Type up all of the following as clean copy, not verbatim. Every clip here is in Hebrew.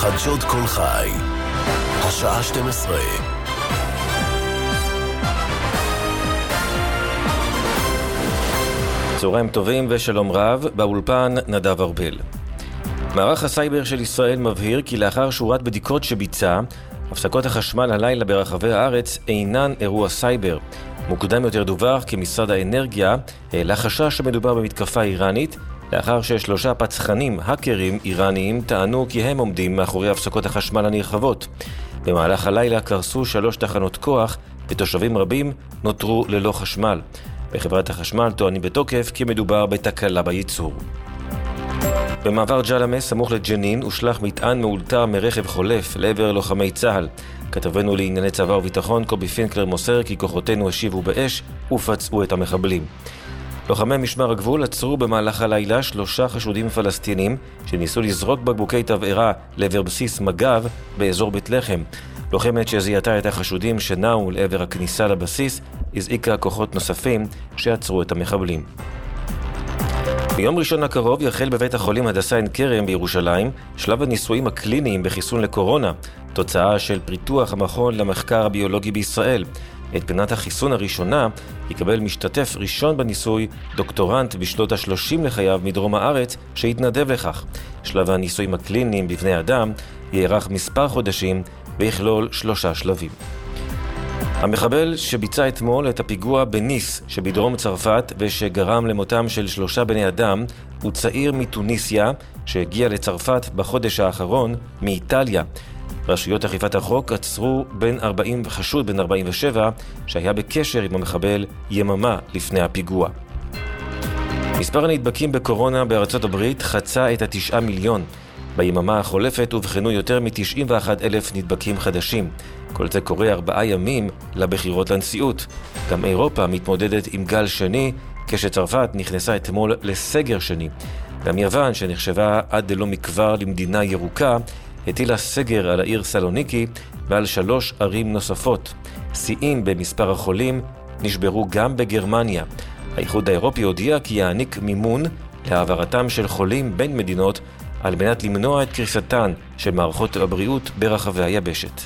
חדשות כל חי, השעה 12. צהריים טובים ושלום רב, באולפן נדב ארבל. מערך הסייבר של ישראל מבהיר כי לאחר שורת בדיקות שביצע, הפסקות החשמל הלילה ברחבי הארץ אינן אירוע סייבר. מוקדם יותר דווח כי משרד האנרגיה העלה חשש שמדובר במתקפה איראנית, לאחר ששלושה פצחנים, האקרים איראניים, טענו כי הם עומדים מאחורי הפסקות החשמל הנרחבות. במהלך הלילה קרסו 3 תחנות כוח ותושבים רבים נותרו ללא חשמל. בחברת החשמל טוענים בתוקף כי מדובר בתקלה בייצור. במעבר ג'למה, סמוך לג'נין, הושלך מטען מאולתר מרכב חולף לעבר לוחמי צה"ל. כתבנו לענייני צבא וביטחון קובי פינקלר מוסר כי כוחותינו השיבו באש ופצעו את המחבלים. לוחמי משמר הגבול עצרו במהלך הלילה 3 חשודים פלסטינים שניסו לזרוק בקבוקי תבערה לעבר בסיס מג"ב באזור בית לחם. לוחמת שזיהתה את החשודים שנעו לעבר הכניסה לבסיס הזעיקה כוחות נוספים שעצרו את המחבלים. ביום ראשון הקרוב יחל בבית החולים הדסה עין כרם בירושלים שלב הניסויים הקליניים בחיסון לקורונה, תוצאה של פיתוח המכון למחקר הביולוגי בישראל. את פינת החיסון הראשונה יקבל משתתף ראשון בניסוי, דוקטורנט בשנות ה-30 לחייו מדרום הארץ שהתנדב לכך. שלב הניסויים הקליניים בבני אדם יארך מספר חודשים ויכלול 3 שלבים. המחבל שביצע אתמול את הפיגוע בניס שבדרום צרפת ושגרם למותם של 3 בני אדם הוא צעיר מתוניסיה שהגיע לצרפת בחודש האחרון מאיטליה. רשויות אכיפת החוק עצרו חשוד בן 47 שהיה בקשר עם המחבל יממה לפני הפיגוע. מספר הנדבקים בקורונה בארצות הברית חצה את 9 מיליון. ביממה החולפת הובחנו יותר מ-91,000 נדבקים חדשים. כל זה קורה 4 ימים לבחירות לנשיאות. גם אירופה מתמודדת עם גל שני, כשצרפת נכנסה אתמול לסגר שני. גם יוון, שנחשבה עד לא מכבר למדינה ירוקה, הטילה סגר על העיר סלוניקי ועל 3 ערים נוספות. שיאים במספר החולים נשברו גם בגרמניה. האיחוד האירופי הודיע כי יעניק מימון להעברתם של חולים בין מדינות על מנת למנוע את קריסתן של מערכות הבריאות ברחבי היבשת.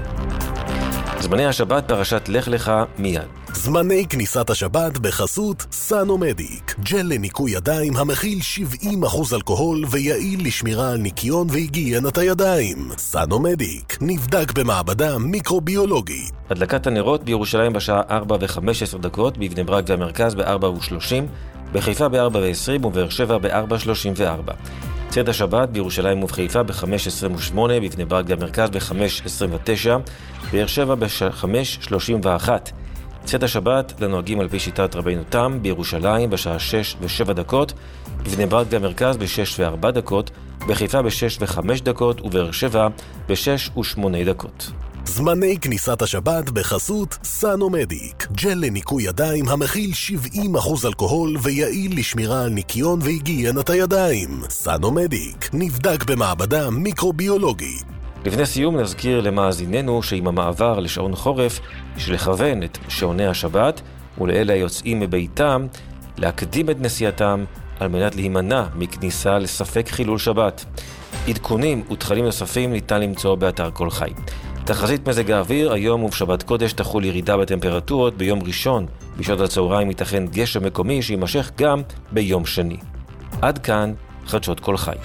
זמני השבת פרשת לך לך מיד. זמני כניסת השבת בחסות סנומדיק, ג'ל לניקוי ידיים המכיל 70% אלכוהול ויעיל לשמירה על ניקיון והיגיינת הידיים. סנומדיק נבדק במעבדה מיקרוביולוגית. הדלקת הנרות בירושלים בשעה 4:15, בבני ברק והמרכז ב-4:30, בחיפה ב-4:20 ובאר שבע ב-4:34. צאת השבת בירושלים ובחיפה ב-5:28, בבני ברק והמרכז ב-5:29, באר שבע ב-5:31. צאת השבת לנוהגים על פי שיטת רבינו תם בירושלים בשעה 6:07, בבני ברק והמרכז ב-6:04, בחיפה ב-6:05 ובאר שבע ב-6:08. זמני כניסת השבת בחסות סנומדיק, ג'ל לניקוי ידיים המכיל 70% אלכוהול ויעיל לשמירה על ניקיון והיגיינת הידיים. סנומדיק נבדק במעבדה מיקרוביולוגית. לפני סיום נזכיר למאזיננו שעם המעבר לשעון חורף יש לכוון את שעוני השבת ולאלה היוצאים מביתם להקדים את נסיעתם על מנת להימנע מכניסה לספק חילול שבת. עדכונים ותכנים נוספים ניתן למצוא באתר כל חי. תחזית מזג האוויר, היום ובשבת קודש תחול ירידה בטמפרטורות. ביום ראשון בשעות הצהריים ייתכן גשם מקומי שימשך גם ביום שני. עד כאן חדשות כל חי.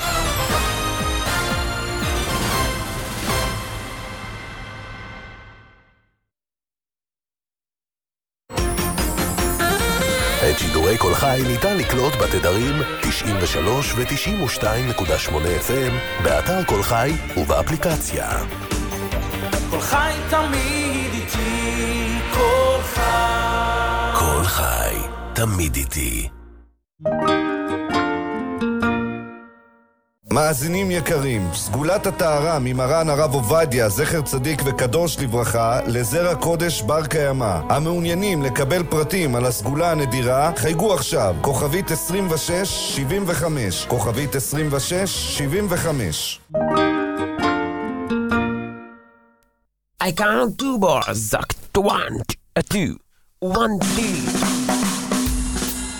את שידורי כל חי ניתן לקלוט בתדרים 93 ו-92.8 FM באתר כל חי ובאפליקציה. כל חי תמיד איתי, כל חי. כל חי תמיד איתי. מאזינים יקרים, סגולת הטהרה ממרן הרב עובדיה, זכר צדיק וקדוש לברכה, לזרע קודש בר קיימא. המעוניינים לקבל פרטים על הסגולה הנדירה, חייגו עכשיו, כוכבית 2675, כוכבית 2675. I count 2 bars, sagt 1, 2, 1,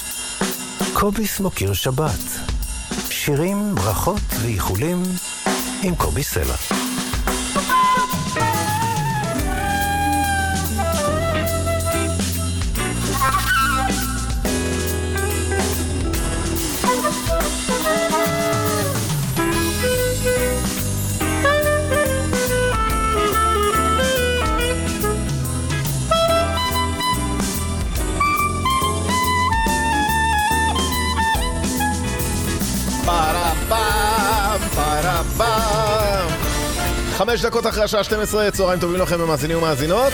2. קובי סמוקר שבת, שירים, ברכות ואיחולים עם קובי סלע. פרבם 5 דקות אחרי השעה 12, צהריים טובים לכם במאזינים ומאזינות.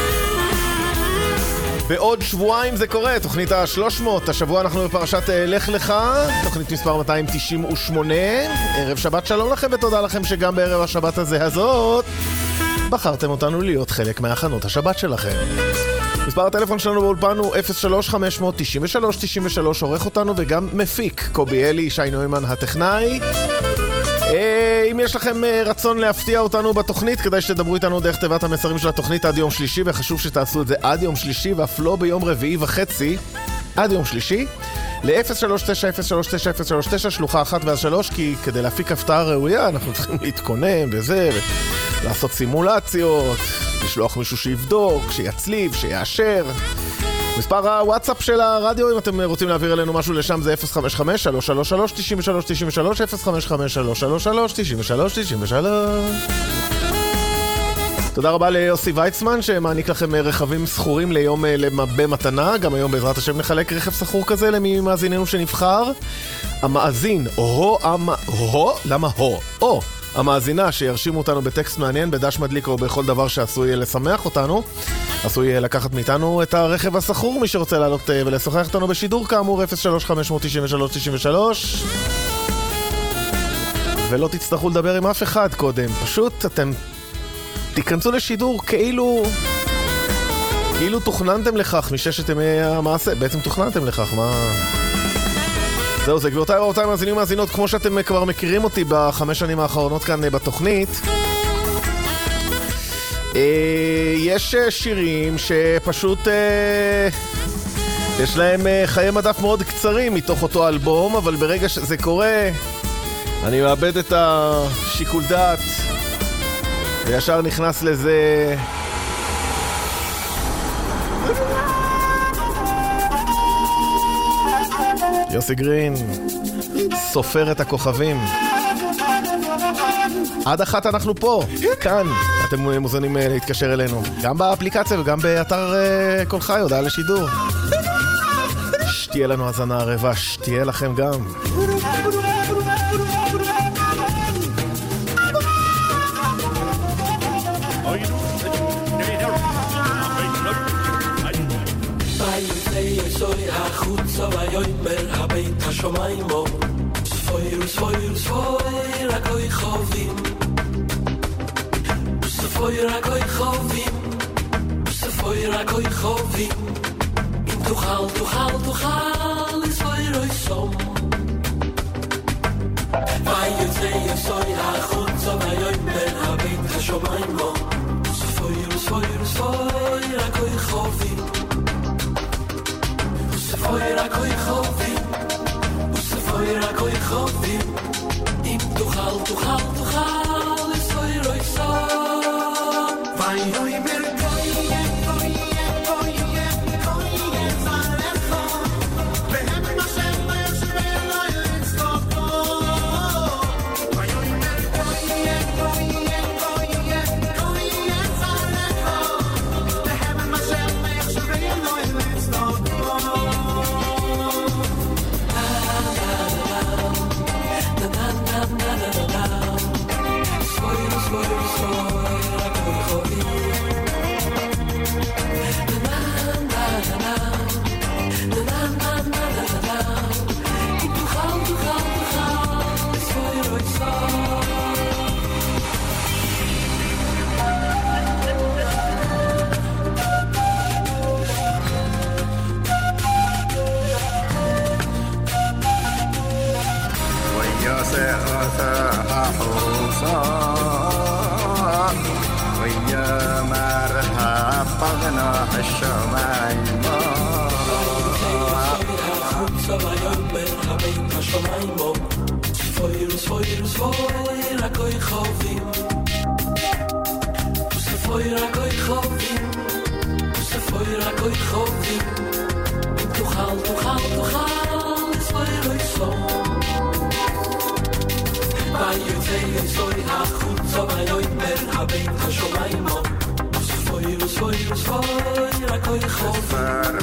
בעוד שבועיים זה קורה, תוכנית ה-300, השבוע אנחנו בפרשת לך לך, תוכנית מספר 298, ערב שבת שלום לכם ותודה לכם שגם בערב השבת הזאת בחרתם אותנו להיות חלק מהכנות השבת שלכם. מספר הטלפון שלנו באולפן הוא 03-500-93-93, עורך אותנו וגם מפיק קובי אלי, שי נוימן הטכנאי. אם יש לכם רצון להפתיע אותנו בתוכנית, כדאי שתדברו איתנו דרך תיבת המסרים של התוכנית עד יום שלישי, וחשוב שתעשו את זה עד יום שלישי ואף לא ביום רביעי וחצי, עד יום שלישי ל-039-039-039 שלוחה 1 ואז 3, כי כדי להפיק הפתעה ראויה אנחנו צריכים להתכונן בזה ולעשות סימולציות, לשלוח מישהו שיבדוק, שיצליב, שיאשר. מספר הוואטסאפ של הרדיו, אם אתם רוצים להעביר אלינו משהו לשם, זה 055-333-93-93, 055-333-93-93. תודה רבה ליוסי ויצמן שמעניק לכם רכבים סחורים ליום במתנה. גם היום בעזרת השם נחלק רכב סחור כזה למי מאזיננו שנבחר. המאזין, המאזינה שירשימו אותנו בטקסט מעניין, בדש מדליק או בכל דבר שעשוי לשמח אותנו, עשוי לקחת מאיתנו את הרכב הסחור. מי שרוצה לעלות ולשוחח אותנו בשידור, כאמור 03593 ולא תצטרכו לדבר עם אף אחד קודם, פשוט אתם תיכנסו לשידור כאילו תוכננתם לכך מששת ימי המעשה, בעצם תוכננתם לכך, מה... זהו, זה גבירותיי ורבותיי מאזינים ומאזינות, כמו שאתם כבר מכירים אותי ב5 שנים האחרונות כאן בתוכנית. יש שירים שפשוט יש להם חיי מדף מאוד קצרים מתוך אותו אלבום, אבל ברגע שזה קורה אני מאבד את השיקול דעת וישר נכנס לזה יוסי גרין, סופר את הכוכבים. עד 1 אנחנו פה, כאן. אתם מוזמנים להתקשר אלינו, גם באפליקציה וגם באתר כל חי, הודעה לשידור. שתהיה לנו הזנה ערבה, שתהיה לכם גם. soy החוצה ויאמר הבית השמיים בו ספויר ספויר ספויר הכוי חובים ספויר הכוי חובים ספויר הכוי חובים אם תוכל תוכל תוכל ספויר אוי סום ויוצא סוי החוצה ויאמר הבית השמיים בו ספויר ספויר ספויר הכוי חובים ספויר הכוי חובים וספויר הכוי חובים אם תוכל תוכל תוכל ספויר אוי סום ויוי מרקוי יקוי יקוי יקוי יצלחו והם משם ביושבי אלוהי לצטופו ויוי מרקוי יקוי יקוי יקוי יצלחו והם משם ביושבי אלוהי לצטופו וספויר הכוי חובים וספויר הכוי חובים וספויר הכוי חובים אם תוכל לספויר איסור ביוצא איסוי החוצה ביומר הבית השומעים וספויר הכוי חובים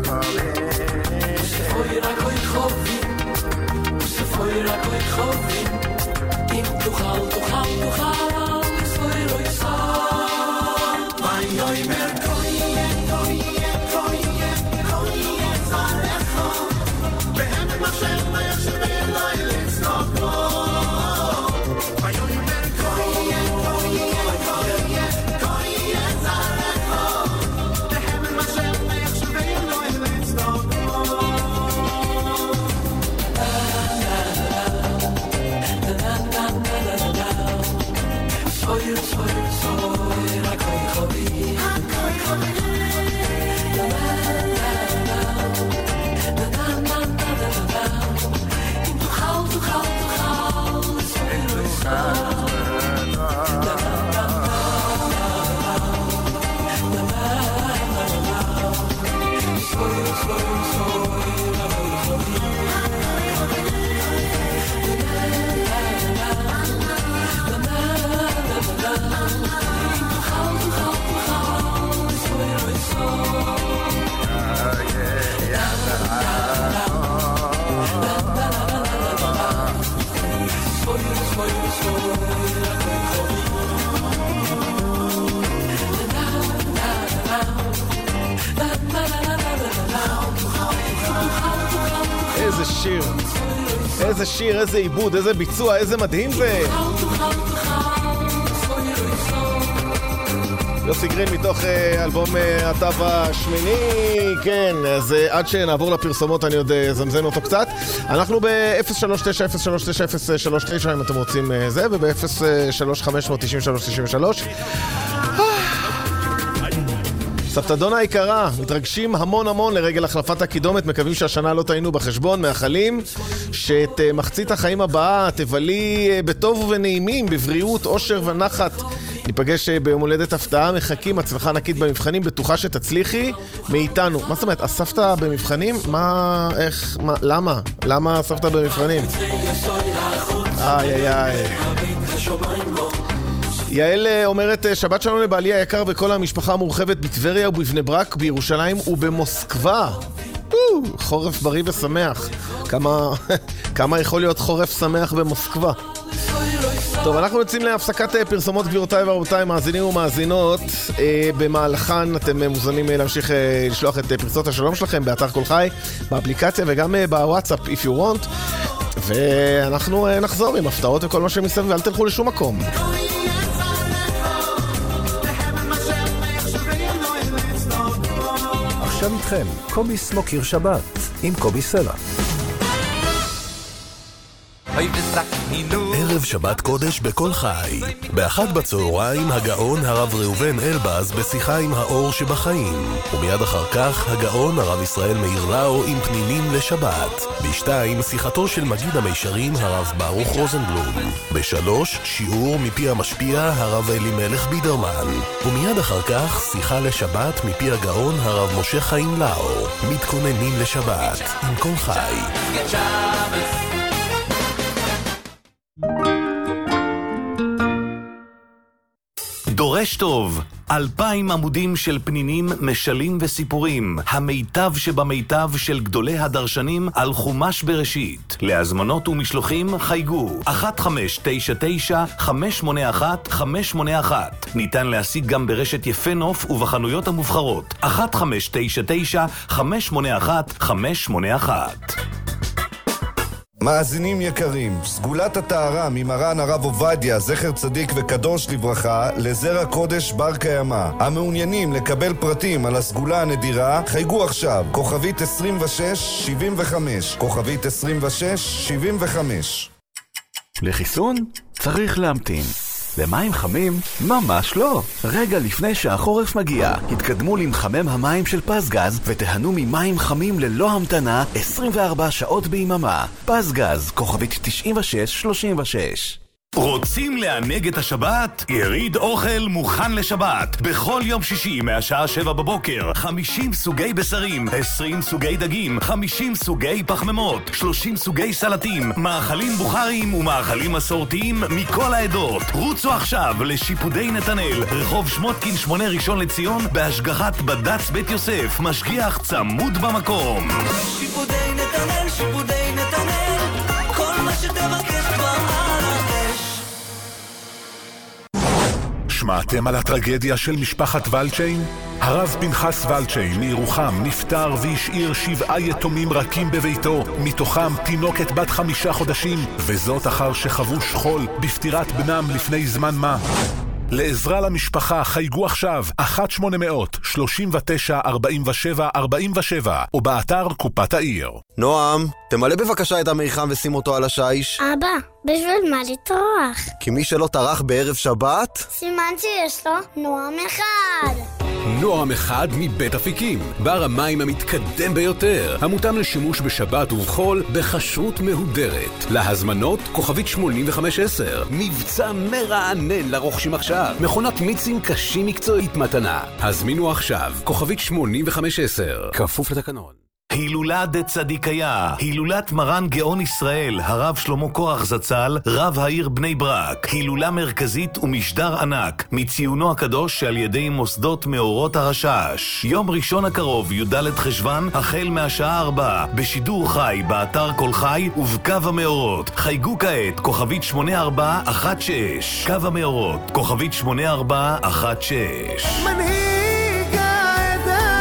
וספויר הכוי חובים וספויר הכוי חובים אם תוכל לספויר איסור ביומר איזה שיר, איזה עיבוד, איזה ביצוע, איזה מדהים זה. יוסי גרין מתוך אלבום התו השמיני. כן, אז עד שנעבור לפרסומות אני עוד זמזם אותו קצת. אנחנו ב-039-039-039 אם אתם רוצים זה, וב-035-93-93. סבתא היקרה, מתרגשים המון לרגל החלפת הקידומת, מקווים שהשנה לא תהיינו בחשבון, מאחלים שאת מחצית החיים הבאה תבלי בטוב ובנעימים, בבריאות, אושר ונחת. ניפגש ביום הולדת הפתעה, מחכים, הצלחה ענקית במבחנים, בטוחה שתצליחי מאיתנו. מה זאת אומרת, הסבתא במבחנים? מה, איך, מה, למה? למה הסבתא במבחנים? איי. יעל אומרת, שבת שלום לבעלי היקר וכל המשפחה המורחבת בטבריה ובבני ברק, בירושלים ובמוסקבה. חורף בריא ושמח. כמה יכול להיות חורף שמח במוסקבה? טוב, אנחנו יוצאים להפסקת פרסומות, גבירותיי ורבותיי, מאזינים ומאזינות. במהלכן אתם מוזמנים להמשיך לשלוח את פרסות השלום שלכם באתר כל חי, באפליקציה וגם בוואטסאפ if you want. ואנחנו נחזור עם הפתעות וכל מה שמסביב, ואל תלכו לשום מקום. עכשיו איתכם, קובי סמוקר שבת, עם קובי סלע. ערב שבת קודש בכל חי. באחת בצהריים הגאון הרב ראובן אלבז בשיחה עם האור שבחיים. ומיד אחר כך הגאון הרב ישראל מאיר לאו עם פנינים לשבת. בשתיים שיחתו של מגיד המישרים הרב ברוך רוזנבלום. בשלוש שיעור מפי המשפיע הרב אלימלך בידרמן. ומיד אחר כך שיחה לשבת מפי הגאון הרב משה חיים לאו. מתכוננים לשבת עם כל חי. דורש טוב, 2,000 עמודים של פנינים, משלים וסיפורים, המיטב שבמיטב של גדולי הדרשנים על חומש בראשית. להזמנות ומשלוחים חייגו 1599-581-581. ניתן להשיג גם ברשת יפה נוף ובחנויות המובחרות. 1599-581-581. מאזינים יקרים, סגולת הטהרה ממרן הרב עובדיה, זכר צדיק וקדוש לברכה, לזרע קודש בר קיימא. המעוניינים לקבל פרטים על הסגולה הנדירה, חייגו עכשיו, כוכבית 2675, כוכבית 2675. לחיסון צריך להמתין. למים חמים? ממש לא. רגע לפני שהחורף מגיע, התקדמו למחמם המים של פסגז ותיהנו ממים חמים ללא המתנה 24 שעות ביממה. פסגז, כוכבית 9636. רוצים לענג את השבת? יריד אוכל מוכן לשבת. בכל יום שישי מהשעה 7 בבוקר 50 סוגי בשרים, 20 סוגי דגים, 50 סוגי פחמימות, 30 סוגי סלטים, מאכלים בוכריים ומאכלים מסורתיים מכל העדות. רוצו עכשיו לשיפודי נתנאל, רחוב שמותקין 8 ראשון לציון, בהשגחת בד"ץ בית יוסף, משגיח צמוד במקום. שיפודי נתנאל, שיפודי נתנאל, כל מה שתבקש כבר על האש. שמעתם על הטרגדיה של משפחת ולצ'יין? הרב פנחס ולצ'יין מירוחם נפטר והשאיר 7 יתומים רכים בביתו, מתוכם תינוקת בת 5 חודשים, וזאת אחר שחוו שכול בפטירת בנם לפני זמן מה. לעזרה למשפחה חייגו עכשיו 1-800-39-47-47 או באתר קופת העיר. נועם, תמלא בבקשה את המרחם ושים אותו על השיש. אבא, בשביל מה לטרוח? כי מי שלא טרח בערב שבת... סימן שיש לו נועם אחד. נועם אחד מבית אפיקים, בר המים המתקדם ביותר, המותאם לשימוש בשבת ובחול בכשרות מהודרת. להזמנות כוכבית 8510, מבצע מרענן לרוכשים עכשיו, מכונת מיצים קשים מקצועית מתנה. הזמינו עכשיו כוכבית 8510, כפוף לתקנון. הילולה דצדיקיה, הילולת מרן גאון ישראל, הרב שלמה קורח זצ"ל, רב העיר בני ברק, הילולה מרכזית ומשדר ענק, מציונו הקדוש שעל ידי מוסדות מאורות הרשש. יום ראשון הקרוב, י"ד חשוון, החל מהשעה 4, בשידור חי, באתר כל חי ובקו המאורות. חייגו כעת, כוכבית 8416, קו המאורות, כוכבית 8416. מנהיג העדה,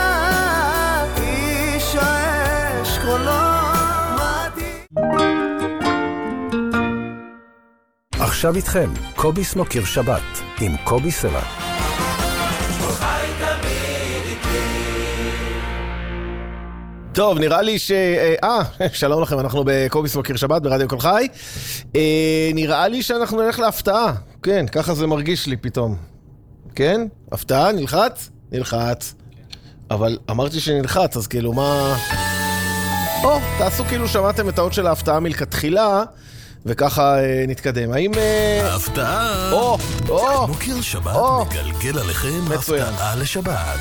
איש האש עכשיו איתכם, קובי סמוקר שבת, עם קובי סלע. טוב, נראה לי שלום לכם, אנחנו בקובי סמוקר שבת ברדיו כל חי. נראה לי שאנחנו נלך להפתעה. כן, ככה זה מרגיש לי פתאום. כן? הפתעה? נלחץ? נלחץ. אבל אמרתי שנלחץ, אז כאילו מה... תעשו כאילו שמעתם את האות של ההפתעה מלכתחילה, וככה נתקדם. האם... ההפתעה! סמוקר שבת מגלגל עליכם הפתעה לשבת.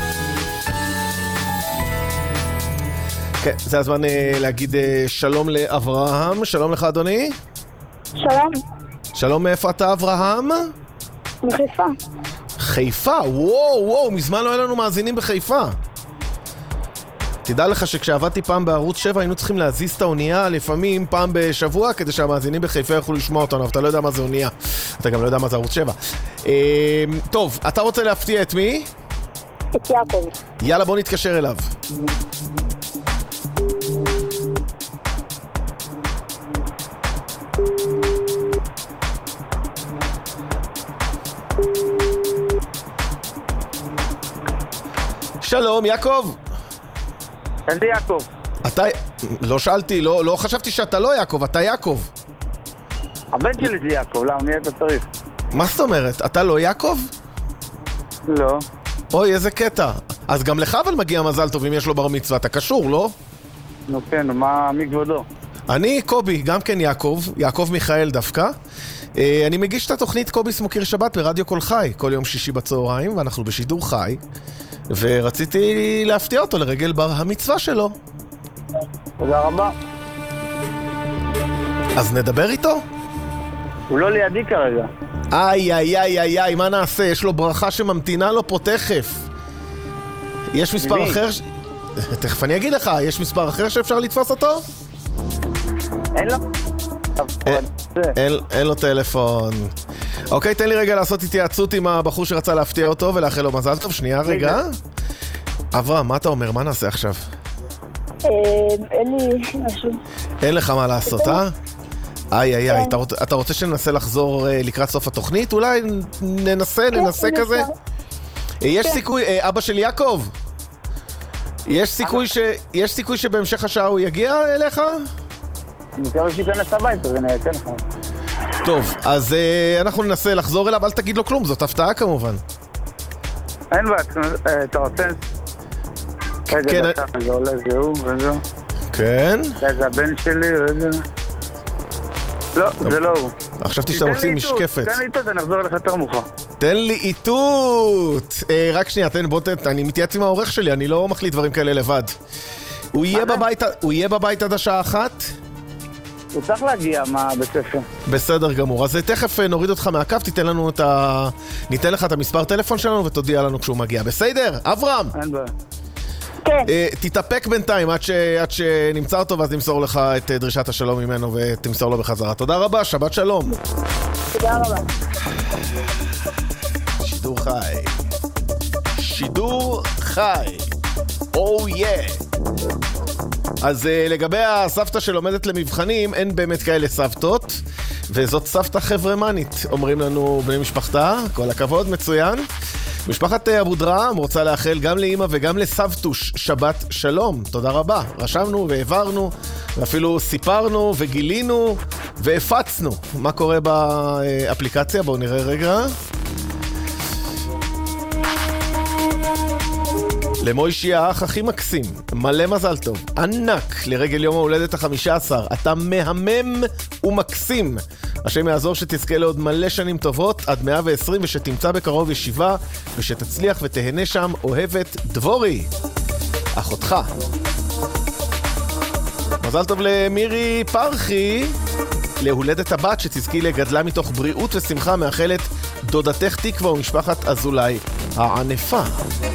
כן, זה הזמן להגיד שלום לאברהם. שלום לך, אדוני. שלום. שלום, מאיפה אתה, אברהם? מחיפה. חיפה? וואו, מזמן לא היה לנו מאזינים בחיפה. תדע לך שכשעבדתי פעם בערוץ 7 היינו צריכים להזיז את האונייה לפעמים פעם בשבוע כדי שהמאזינים בחיפה יוכלו לשמוע אותנו, אבל אתה לא יודע מה זה אונייה, אתה גם לא יודע מה זה ערוץ 7. טוב, אתה רוצה להפתיע את מי? את יעקב. יאללה, בוא נתקשר אליו. שלום, יעקב. אני יעקב. אתה... לא שאלתי, לא חשבתי שאתה לא יעקב, אתה יעקב. הבן שלי זה יעקב, למה? מי אתה צריך? מה זאת אומרת? אתה לא יעקב? לא. אוי, איזה קטע. אז גם לך אבל מגיע מזל טוב אם יש לו בר מצווה, אתה קשור, לא? נו כן, מי כבודו? אני קובי, גם כן יעקב מיכאל דווקא. אני מגיש את התוכנית קובי סמוקר שבת ברדיו כל חי, כל יום שישי בצהריים, ואנחנו בשידור חי. ורציתי להפתיע אותו לרגל בר המצווה שלו. תודה רבה. אז נדבר איתו? הוא לא לידי כרגע. איי, מה נעשה? יש לו ברכה שממתינה לו פה תכף. יש מספר אחר... תכף אני אגיד לך, יש מספר אחר שאפשר לתפוס אותו? אין לו. אין לו טלפון. אוקיי, תן לי רגע לעשות התייעצות עם הבחור שרצה להפתיע אותו ולאחל לו מזל טוב. שנייה רגע. אברהם, מה אתה אומר? מה נעשה עכשיו? אין לי משהו. אין לך מה לעשות, איי, אתה רוצה שננסה לחזור לקראת סוף התוכנית? אולי ננסה כזה? יש סיכוי, אבא של יעקב? יש סיכוי שבהמשך השעה הוא יגיע אליך? אני מקווה שיכנס הביתה, זה נהיה, כן. טוב, אז אנחנו ננסה לחזור אליו, אל תגיד לו כלום, זאת הפתעה כמובן. אין בעצם, אתה רוצה? כן. רגע, זה עולה, זהו, וזהו. כן. זה הבן שלי, וזה... לא, זה לא הוא. חשבתי שאתה מוציא משקפת. תן לי איתות, אני אחזור אליך יותר מאוחר. תן לי איתות! רק שנייה, אני מתייעץ עם העורך שלי, אני לא מחליט דברים כאלה לבד. הוא יהיה בבית עד השעה 1? הוא צריך להגיע מהבית ספר. בסדר גמור, אז תכף נוריד אותך מהקו, ניתן לך את המספר טלפון שלנו ותודיע לנו כשהוא מגיע. בסדר? אברהם? אין בעיה. כן. תתאפק בינתיים עד שנמצא אותו, ואז נמסור לך את דרישת השלום ממנו ותמסור לו בחזרה. תודה רבה, שבת שלום. תודה רבה. שידור חי. שידור חי. אז לגבי הסבתא שלומדת למבחנים, אין באמת כאלה סבתות, וזאת סבתא חברמנית, אומרים לנו בני משפחתה. כל הכבוד, מצוין. משפחת אבו דרהם רוצה לאחל גם לאמא וגם לסבתוש שבת שלום. תודה רבה. רשמנו והעברנו ואפילו סיפרנו וגילינו והפצנו. מה קורה באפליקציה? בואו נראה רגע. למוישי האח הכי מקסים, מלא מזל טוב, ענק לרגל יום ההולדת ה-15. אתה מהמם ומקסים. השם יעזור שתזכה לעוד מלא שנים טובות עד 120, ושתמצא בקרוב ישיבה ושתצליח ותהנה שם. אוהבת דבורי, אחותך. מזל טוב למירי פרחי להולדת הבת, שתזכי לגדלה מתוך בריאות ושמחה. מאחלת דודתך תקווה ומשפחת אזולאי הענפה.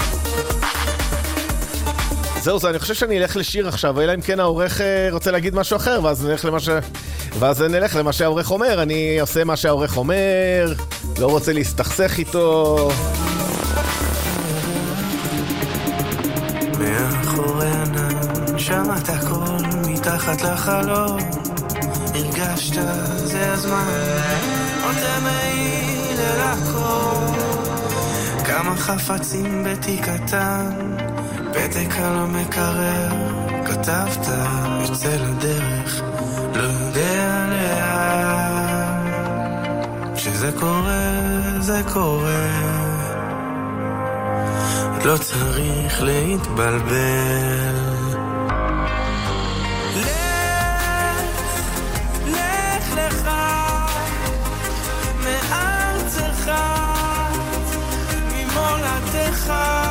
זהו, אני חושב שאני אלך לשיר עכשיו, אלא אם כן העורך רוצה להגיד משהו אחר, ואז נלך למה שהעורך אומר. אני עושה מה שהעורך אומר, לא רוצה להסתכסך איתו. מאחורי ענן שמעת הכל מתחת לחלום, הרגשת זה הזמן עוד מעיל אל הכל, כמה חפצים בתיק קטן, פתק על המקרר, כתבת יוצא לדרך, לא יודע לאן. כשזה קורה, זה קורה, לא צריך להתבלבל. לך לך מארצך, ממולדתך,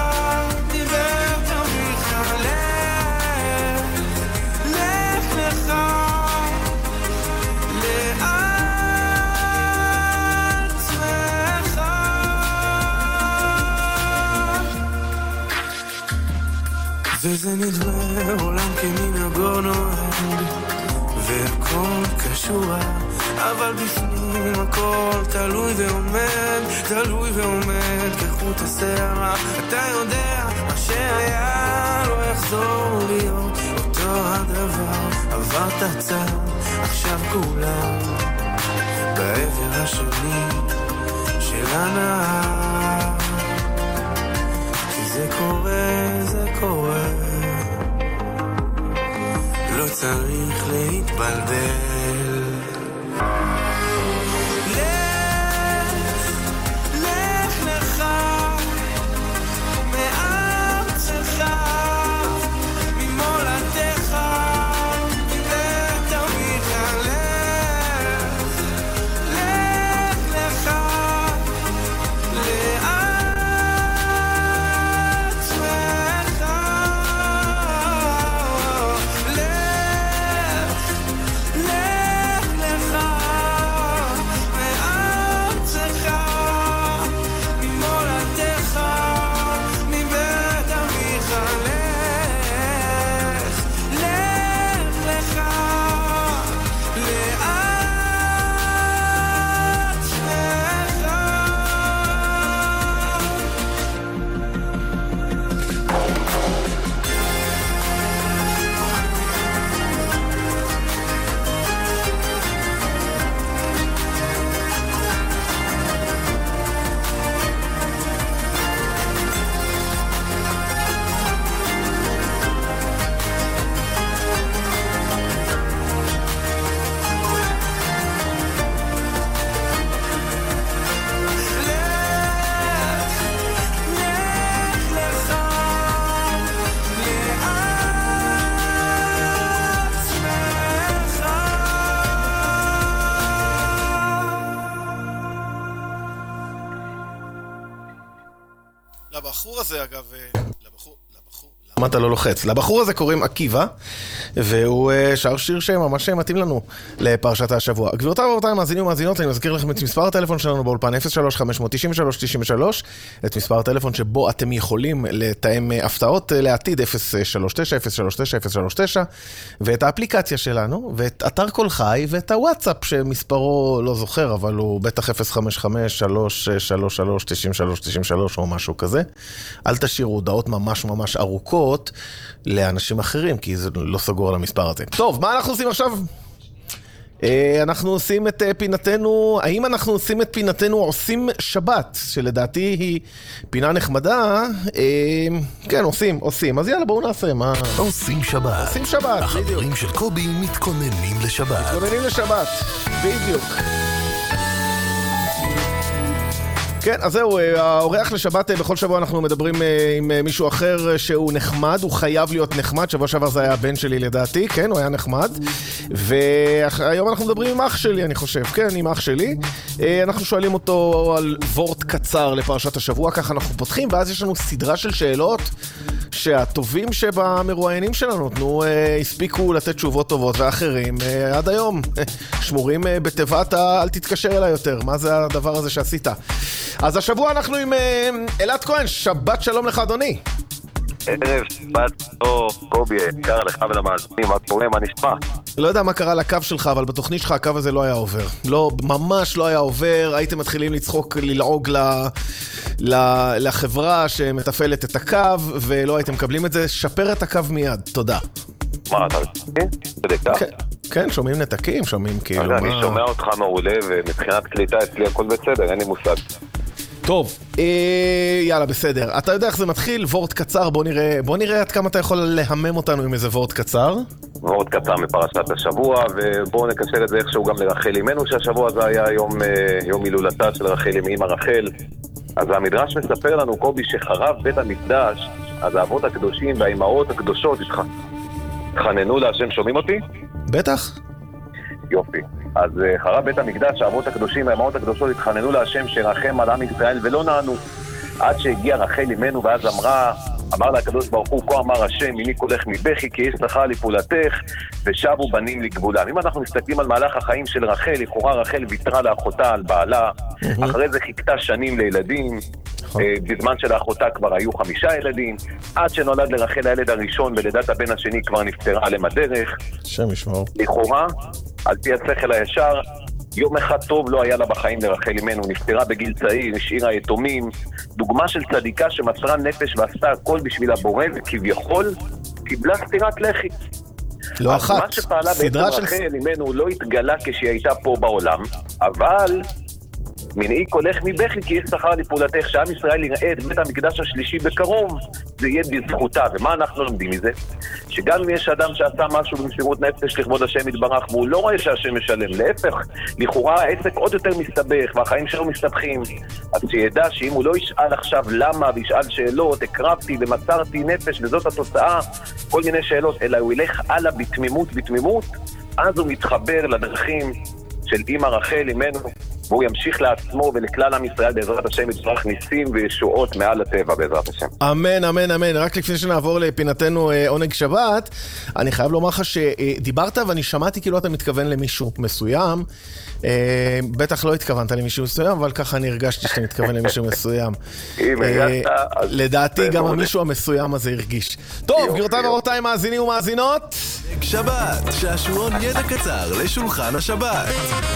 וזה נדמה עולם כמנהגו נוהג, והכל קשור, אבל בפנים הכל תלוי ועומד כחוט השערה. אתה יודע מה שהיה לא יחזור להיות אותו הדבר, עברת צד, עכשיו כולם בעבר השני של הנהר. כי זה קורה, זה קורה, לא צריך להתבלבל. לך לך מארצך, ממולדתך, ותמיד לך לך לארצך, לך לך לבחור הזה, אגב, למה אתה לא לוחץ? לבחור הזה קוראים עקיבא, והוא שר שיר שממש מתאים לנו לפרשת השבוע. גבירותיי ורבותיי, מאזינים ומאזינות, אני מזכיר לכם את מספר הטלפון שלנו באולפן 03-593-93, את מספר הטלפון שבו אתם יכולים לתאם הפתעות לעתיד 039-039-039, ואת האפליקציה שלנו, ואת אתר כל חי, ואת הוואטסאפ שמספרו לא זוכר, אבל הוא בטח 055-333-93-93 או משהו כזה. אל תשאירו הודעות ממש ארוכות לאנשים אחרים, כי זה לא סגור על המספר הזה. טוב, מה אנחנו עושים עכשיו? אנחנו עושים את פינתנו, האם אנחנו עושים את פינתנו עושים שבת, שלדעתי היא פינה נחמדה, כן, עושים, אז יאללה, בואו נעשה, מה? עושים שבת. עושים שבת, בדיוק. החברים של קובי מתכוננים לשבת. בדיוק. כן, אז זהו, האורח לשבת, בכל שבוע אנחנו מדברים עם מישהו אחר שהוא נחמד, הוא חייב להיות נחמד, שבוע שעבר זה היה הבן שלי לדעתי, כן, הוא היה נחמד, והיום אנחנו מדברים עם אח שלי, אני חושב, כן, עם אח שלי, אנחנו שואלים אותו על וורט קצר לפרשת השבוע, ככה אנחנו פותחים, ואז יש לנו סדרה של שאלות, שהטובים שבמרואיינים שלנו נתנו, הספיקו לתת תשובות טובות, ואחרים עד היום שמורים בתיבת אל תתקשר אליי יותר, מה זה הדבר הזה שעשית? אז השבוע אנחנו עם אלעד כהן, שבת שלום לך אדוני. ערב שבת טוב, קובי, יקר לך ולמאזינים, מה קורה, מה נשמע? לא יודע מה קרה לקו שלך, אבל בתוכנית שלך הקו הזה לא היה עובר. לא, ממש לא היה עובר, הייתם מתחילים לצחוק, ללעוג לחברה שמטפלת את הקו, ולא הייתם מקבלים את זה, שפר את הקו מיד, תודה. מה, אתה בדקה? כן, שומעים נתקים, שומעים כאילו מה... אני שומע אותך מעולה, ומבחינת קליטה אצלי הכל בסדר, אין לי מושג. טוב, יאללה, בסדר. אתה יודע איך זה מתחיל? וורט קצר, בוא נראה עד כמה אתה יכול להמם אותנו עם איזה וורט קצר. וורט קצר מפרשת השבוע, ובואו נקשר את זה איכשהו גם לרחל אימנו, שהשבוע זה היה יום הילולתה של רחל עם אמא רחל. אז המדרש מספר לנו, קובי, שחרב בית המקדש, אז האבות הקדושים והאימהות הקדושות התחננו להשם, שומעים אותי? בטח. יופי. אז חרב בית המקדש, האבות הקדושים והאימהות הקדושות התחננו להשם שרחם על עם ישראל ולא נענו. עד שהגיע רחל אימנו ואז אמר לה הקדוש ברוך הוא, כה אמר השם, ממי קולך מבכי, כי יש שכר לפעולתך, ושבו בנים לגבולם. אם אנחנו מסתכלים על מהלך החיים של רחל, לכאורה רחל ויתרה לאחותה על בעלה, אחרי זה חיכתה שנים לילדים, בזמן של האחותה כבר היו 5 ילדים, עד שנולד לרחל הילד הראשון ולידת הבן השני כבר נפטרה להם הדרך. שם ישמור. לכאורה, על פי השכל הישר, יום אחד טוב לא היה לה בחיים לרחל אימנו, נפטרה בגיל צעיר, השאירה יתומים, דוגמה של צדיקה שמסרה נפש ועשתה הכל בשביל הבורא, וכביכול קיבלה סטירת לחי. לא אחת. מה שפעלה בעצם רחל אימנו לא התגלה כשהיא הייתה פה בעולם, אבל מנעי קולך מבכי כי יש שכר לפעולתך, שעם ישראל יראה את בית המקדש השלישי בקרוב, זה יהיה בזכותה. ומה אנחנו לומדים מזה? שגם אם יש אדם שעשה משהו במסירות נפש לכבוד השם יתברך והוא לא רואה שהשם משלם, להפך, לכאורה העסק עוד יותר מסתבך והחיים שלו מסתבכים, אז שידע שאם הוא לא ישאל עכשיו למה וישאל שאלות, הקרבתי ומסרתי נפש וזאת התוצאה, כל מיני שאלות, אלא הוא ילך הלאה בתמימות, אז הוא מתחבר לדרכים של אמא רחל אימנו, והוא ימשיך לעצמו ולכלל עם ישראל בעזרת השם יצרח ניסים וישועות מעל הטבע בעזרת השם. אמן, אמן, אמן. רק לפני שנעבור לפינתנו עונג שבת, אני חייב לומר לך שדיברת ואני שמעתי כאילו אתה מתכוון למישהו מסוים. בטח לא התכוונת למישהו מסוים, אבל ככה אני הרגשתי שאתה מתכוון למישהו מסוים. לדעתי גם המישהו המסוים הזה הרגיש. טוב, גבירותיי ורבותיי, מאזינים ומאזינות, שבת, שעשועון ידע קצר לשולחן השבת.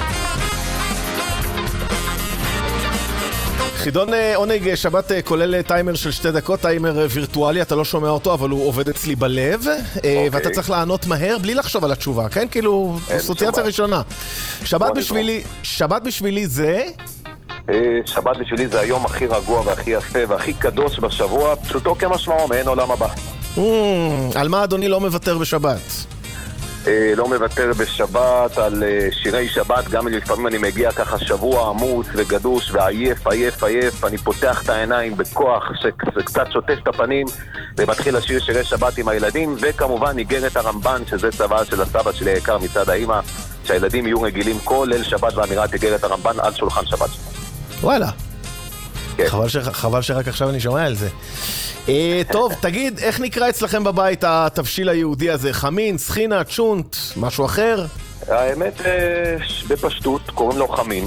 חידון עונג שבת כולל טיימר של 2 דקות, טיימר וירטואלי, אתה לא שומע אותו, אבל הוא עובד אצלי בלב, ואתה צריך לענות מהר בלי לחשוב על התשובה, כן? כאילו, אסוציאציה ראשונה. שבת בשבילי זה... שבת בשבילי זה היום הכי רגוע והכי יפה והכי קדוש בשבוע, פשוטו כמשמעו, מעין עולם הבא. על מה אדוני לא מוותר בשבת? לא מוותר בשבת על שירי שבת, גם לפעמים אני מגיע ככה שבוע עמוס וגדוש ועייף, אני פותח את העיניים בכוח שקצת שוטף את הפנים ומתחיל לשיר שירי שבת עם הילדים, וכמובן ניגרת הרמב"ן, שזה צבא של הסבא שלי היקר מצד האמא, שהילדים יהיו רגילים כל ליל שבת באמירת ניגרת הרמב"ן על שולחן שבת. וואלה. חבל שרק עכשיו אני שומע על זה. טוב, תגיד, איך נקרא אצלכם בבית התבשיל היהודי הזה? חמין, סחינה, צ'ונט, משהו אחר? האמת, בפשטות, קוראים לו חמין.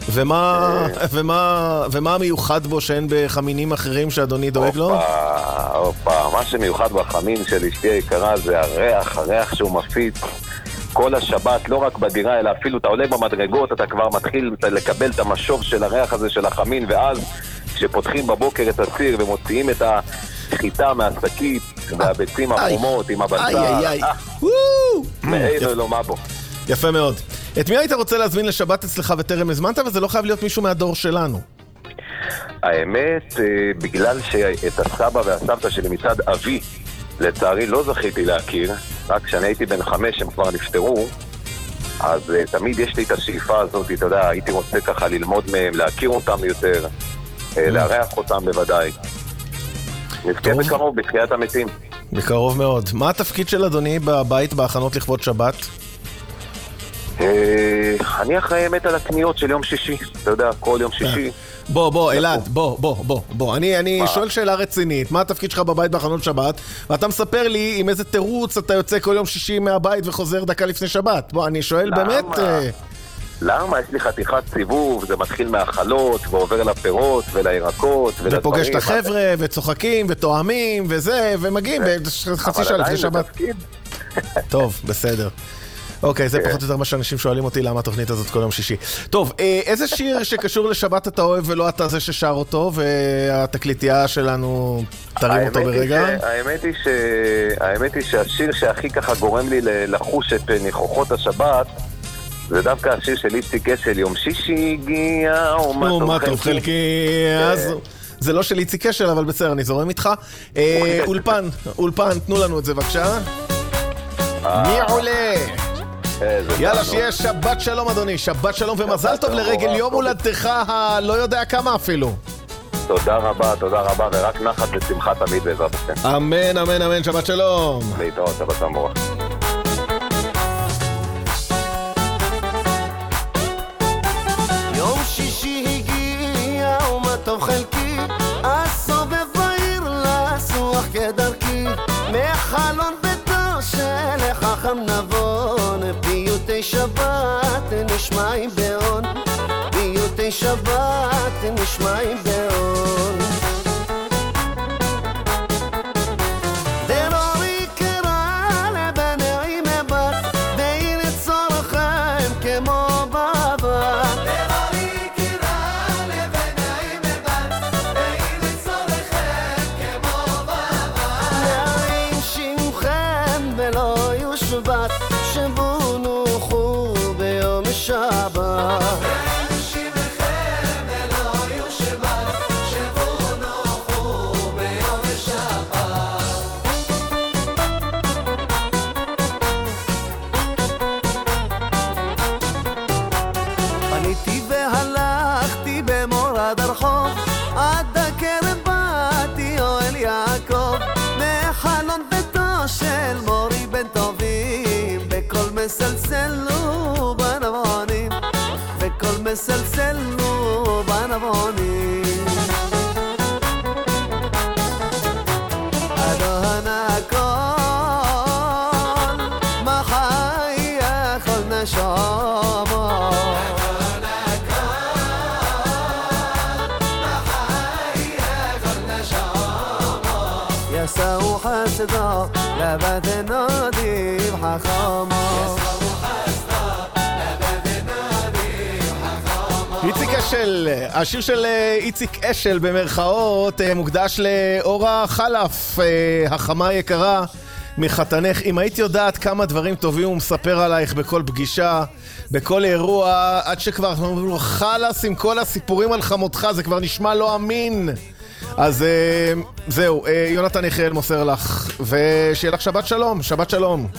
ומה המיוחד בו שאין בחמינים אחרים שאדוני דואג לו? מה שמיוחד בחמין של אשתי היקרה זה הריח שהוא מפיץ כל השבת, לא רק בדירה, אלא אפילו אתה עולה במדרגות, אתה כבר מתחיל לקבל את המשוב של הריח הזה של החמין, ואז כשפותחים בבוקר את הסיר ומוציאים את החיטה מהשקית והביצים החומות עם הבשר, מעבר לו מה בו. יפה מאוד. את מי היית רוצה להזמין לשבת אצלך וטרם הזמנת, וזה לא חייב להיות מישהו מהדור שלנו? האמת, בגלל שאת הסבא והסבתא שלי מצד אבי, לצערי לא זכיתי להכיר, רק כשאני הייתי בן 5 הם כבר נפטרו, אז תמיד יש לי את השאיפה הזאת, אתה יודע, הייתי רוצה ככה ללמוד מהם, להכיר אותם יותר, לארח אותם בוודאי. נזכה בקרוב, בתחיית המתים. בקרוב מאוד. מה התפקיד של אדוני בבית בהכנות לכבוד שבת? אני אחראי האמת על הקניות של יום שישי, אתה יודע, כל יום שישי. בוא, אלעד, בוא. אני שואל שאלה רצינית, מה התפקיד שלך בבית בהכנות שבת? ואתה מספר לי עם איזה תירוץ אתה יוצא כל יום שישי מהבית וחוזר דקה לפני שבת. בוא, אני שואל באמת... למה? יש לי חתיכת סיבוב, זה מתחיל מהחלות ועובר לפירות ולירקות ולדברים. ופוגש את החבר'ה וצוחקים ותואמים וזה, ומגיעים בחצי שעה לפני שבת. טוב, בסדר. אוקיי, זה פחות או יותר מה שאנשים שואלים אותי למה התוכנית הזאת כל יום שישי. טוב, איזה שיר שקשור לשבת אתה אוהב ולא אתה זה ששר אותו, והתקליטייה שלנו תרים אותו ברגע? האמת היא שהשיר שהכי ככה גורם לי לחוש את ניחוחות השבת, זה דווקא השיר של איציק אשל, יום שישי הגיע, ומה טוב חלקי. אז זה לא של איציק אשל, אבל בסדר, אני זורם איתך. אולפן, תנו לנו את זה בבקשה. מי עולה? יאללה, שיהיה שבת שלום אדוני, שבת שלום ומזל טוב לרגל יום הולדתך הלא יודע כמה אפילו. תודה רבה, ורק נחת ושמחה תמיד בעזרת השם. אמן, שבת שלום. להתראות, שבת שלום. יום שישי הגיע ומה טוב חלקי, הסובב בעיר לסוח כדרכי, מחלון ביתו של חכם נבון, פיוטי שבת נשמעים באון, פיוטי שבת נשמעים באון. דרורי קרא לבנעי מבת, בעיר צורכם כמו בבת. דרורי קרא לבנעי מבת, בעיר צורכם כמו בבת. נעים שמכם ולא יושבת, שבו נוחו ביום שבת. מסלסלו בנבונים, וכל מסלסלו בנבונים. אדון הכל, מה חי יכול נשמה. אדון הכל, מה חי יכול נשמה. יסעו חסדו לבד נדיב חכמו. איציק אשל, השיר של איציק אשל במרכאות מוקדש לאורה חלף, החמה יקרה מחתנך. אם היית יודעת כמה דברים טובים הוא מספר עלייך בכל פגישה, בכל אירוע, עד שכבר חלס עם כל הסיפורים על חמותך, זה כבר נשמע לא אמין. אז זהו, יונתן יחיאל מוסר לך, ושיהיה לך שבת שלום, שבת שלום.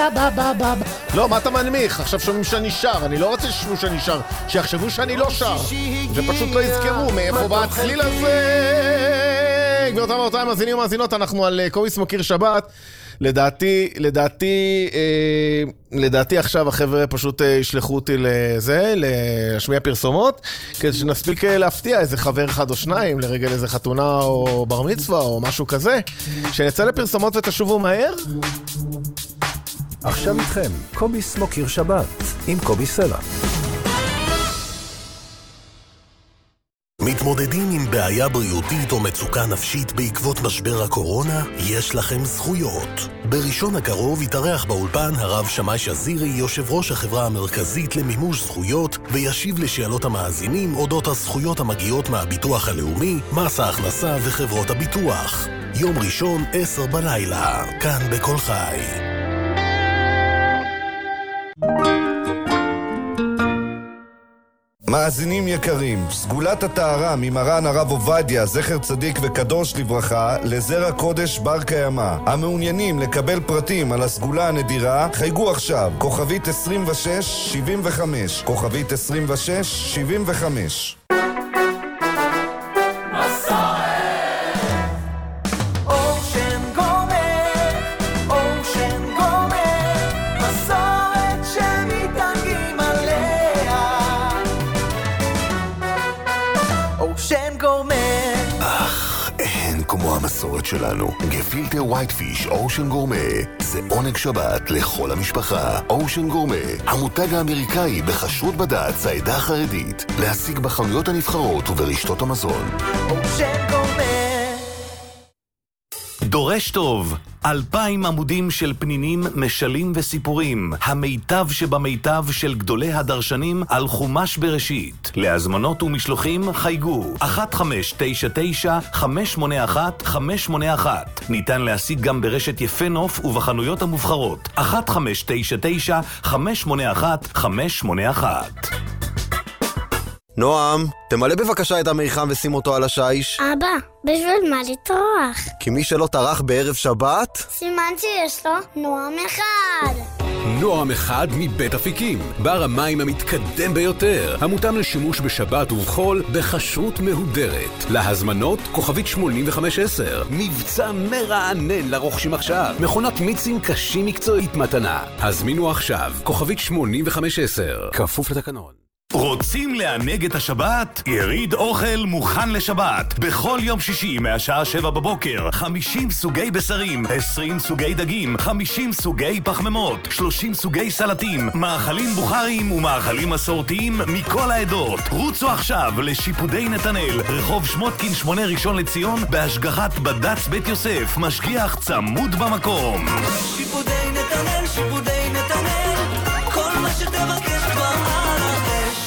לא, מה אתה מנמיך? עכשיו שומעים שאני שר, אני לא רוצה שישמעו שאני שר, שיחשבו שאני לא שר, ופשוט לא יזכרו מאיפה בא הצליל הזה. גבירותיי ורבותיי, מאזינים ומאזינות, אנחנו על קוביס מוקיר שבת. לדעתי עכשיו החבר'ה פשוט ישלחו אותי להשמיע פרסומות, כדי שנספיק להפתיע איזה חבר אחד או שניים לרגל איזה חתונה או בר מצווה או משהו כזה. שנצא לפרסומות ותשובו מהר. עכשיו איתכם קוביס מוקיר שבת עם קובי סלע. מתמודדים עם בעיה בריאותית או מצוקה נפשית בעקבות משבר הקורונה? יש לכם זכויות. בראשון הקרוב יתארח באולפן הרב שמאי שזירי, יושב ראש החברה המרכזית למימוש זכויות, וישיב לשאלות המאזינים אודות הזכויות המגיעות מהביטוח הלאומי, מס ההכנסה וחברות הביטוח. יום ראשון 10 בלילה, כאן בכל חי. מאזינים יקרים, סגולת הטהרה ממרן הרב עובדיה, זכר צדיק וקדוש לברכה, לזרע קודש בר קיימא. המעוניינים לקבל פרטים על הסגולה הנדירה, חייגו עכשיו, כוכבית 2675, כוכבית 2675. כמו המסורת שלנו, גפילטר ווייט פיש אושן גורמה זה עונג שבת לכל המשפחה. אושן גורמה, המותג האמריקאי בכשרות בד"ץ העדה החרדית, להשיג בחנויות הנבחרות וברשתות המזון. אושן גורמה. דורש טוב, 2,000 עמודים של פנינים, משלים וסיפורים, המיטב שבמיטב של גדולי הדרשנים על חומש בראשית. להזמנות ומשלוחים חייגו 1599-581-581. ניתן להשיג גם ברשת יפה נוף ובחנויות המובחרות. 1599-581-581. נועם, תמלא בבקשה את המיחם ושים אותו על השיש. אבא, בשביל מה לטרוח? כי מי שלא טרח בערב שבת... סימן שיש לו נועם אחד. נועם אחד מבית אפיקים, בר המים המתקדם ביותר, המותאם לשימוש בשבת ובחול בכשרות מהודרת. להזמנות כוכבית 8510, מבצע מרענן לרוכשים עכשיו, מכונת מיצים קשים מקצועית מתנה. הזמינו עכשיו, כוכבית 8510, כפוף לתקנון. רוצים לענג את השבת? יריד אוכל מוכן לשבת. בכל יום שישי מהשעה 7 בבוקר 50 סוגי בשרים, 20 סוגי דגים, 50 סוגי פחמימות, 30 סוגי סלטים, מאכלים בוכריים ומאכלים מסורתיים מכל העדות. רוצו עכשיו לשיפודי נתנאל, רחוב שמותקין 8 ראשון לציון, בהשגחת בד"ץ בית יוסף, משגיח צמוד במקום. שיפודי נתנאל, שיפודי נתנאל, כל מה שתבקש כבר על האש.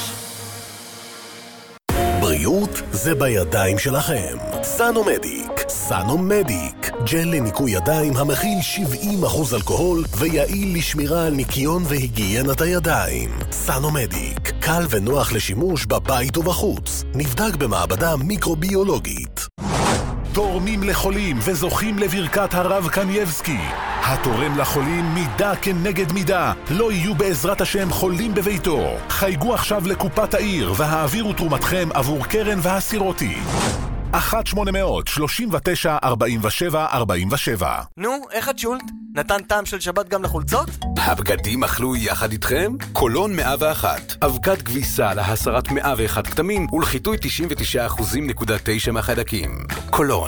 בריאות זה בידיים שלכם. סאנומדיק. סאנומדיק, ג'ל לניקוי ידיים המכיל 70% אלכוהול ויעיל לשמירה על ניקיון והיגיינת הידיים. סאנומדיק, קל ונוח לשימוש בבית ובחוץ. נבדק במעבדה מיקרוביולוגית. תורמים לחולים וזוכים לברכת הרב קנייבסקי. התורם לחולים מידה כנגד מידה. לא יהיו בעזרת השם חולים בביתו. חייגו עכשיו לקופת העיר והעבירו תרומתכם עבור קרן והסירותי. 1-800-39-47-47. נו, איך את שולט? נתן טעם של שבת גם לחולצות? הבגדים אכלו יחד איתכם? קולון 101. אבקת כביסה להסרת 101 כתמים ולחיטוי 99.9% מהחיידקים. קולון.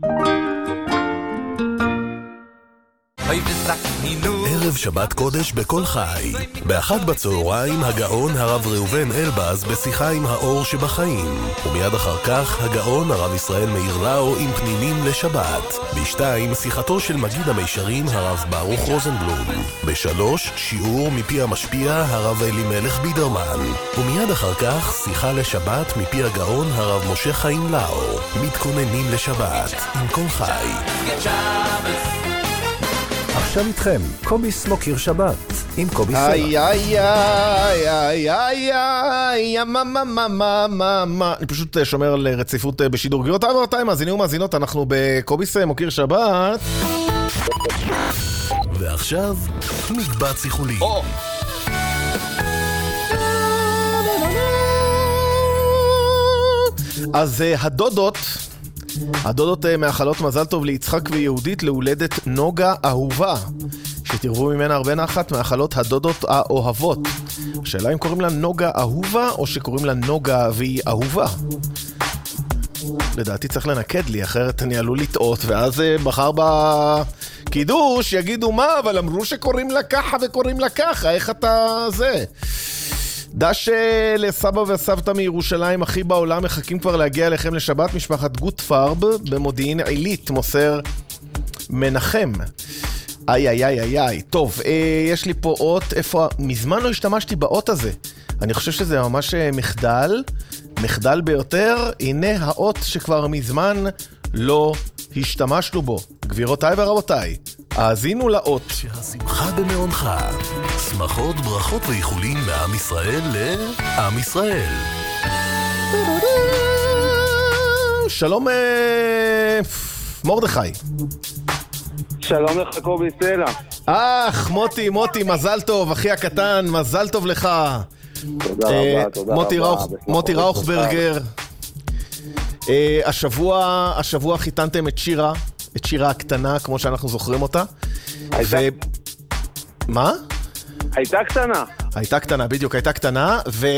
ערב שבת קודש בכל חי. ב1 בצהריים הגאון הרב ראובן אלבז בשיחה עם האור שבחיים, ומיד אחר כך הגאון הרב ישראל מאיר לאו עם פנינים לשבת. ב2 שיחתו של מגיד המישרים הרב ברוך רוזנבלום. ב3 שיעור מפי המשפיע הרב אלימלך בידרמן, ומיד אחר כך שיחה לשבת מפי הגאון הרב משה חיים לאו. מתכוננים לשבת עם כל חי. עכשיו איתכם, קוביס מוקיר שבת, עם קובי סלע. אני פשוט שומר על רציפות בשידור. גבירותיי ורבותיי, מאזינים ומאזינות, אנחנו בקוביס מוקיר שבת. ועכשיו, מקבץ ייחולי. אז הדודות מאחלות מזל טוב ליצחק ויהודית להולדת נוגה אהובה, שתראו ממנה הרבה נחת, מאחלות הדודות האוהבות. השאלה אם קוראים לה נוגה אהובה או שקוראים לה נוגה והיא אהובה. לדעתי צריך לנקד לי, אחרת אני עלול לטעות, ואז מחר בקידוש יגידו מה, אבל אמרו שקוראים לה ככה וקוראים לה ככה, איך אתה זה? דש לסבא וסבתא מירושלים, הכי בעולם, מחכים כבר להגיע אליכם לשבת. משפחת גוטפרב במודיעין עילית, מוסר מנחם. איי. טוב, יש לי פה אות, איפה, מזמן לא השתמשתי באות הזה. אני חושב שזה ממש מחדל ביותר. הנה האות שכבר מזמן לא השתמשנו בו. גבירותיי ורבותיי, האזינו לאות. שהשמחה במעונך. שמחות, ברכות ואיחולים מעם ישראל לעם ישראל. שלום מרדכי. שלום לך קובי סלע. מוטי, מזל טוב, אחי הקטן, מזל טוב לך. תודה רבה. מוטי ראוכברגר. השבוע חיתנתם את שירה הקטנה, כמו שאנחנו זוכרים אותה. מה? הייתה קטנה, בדיוק, הייתה קטנה,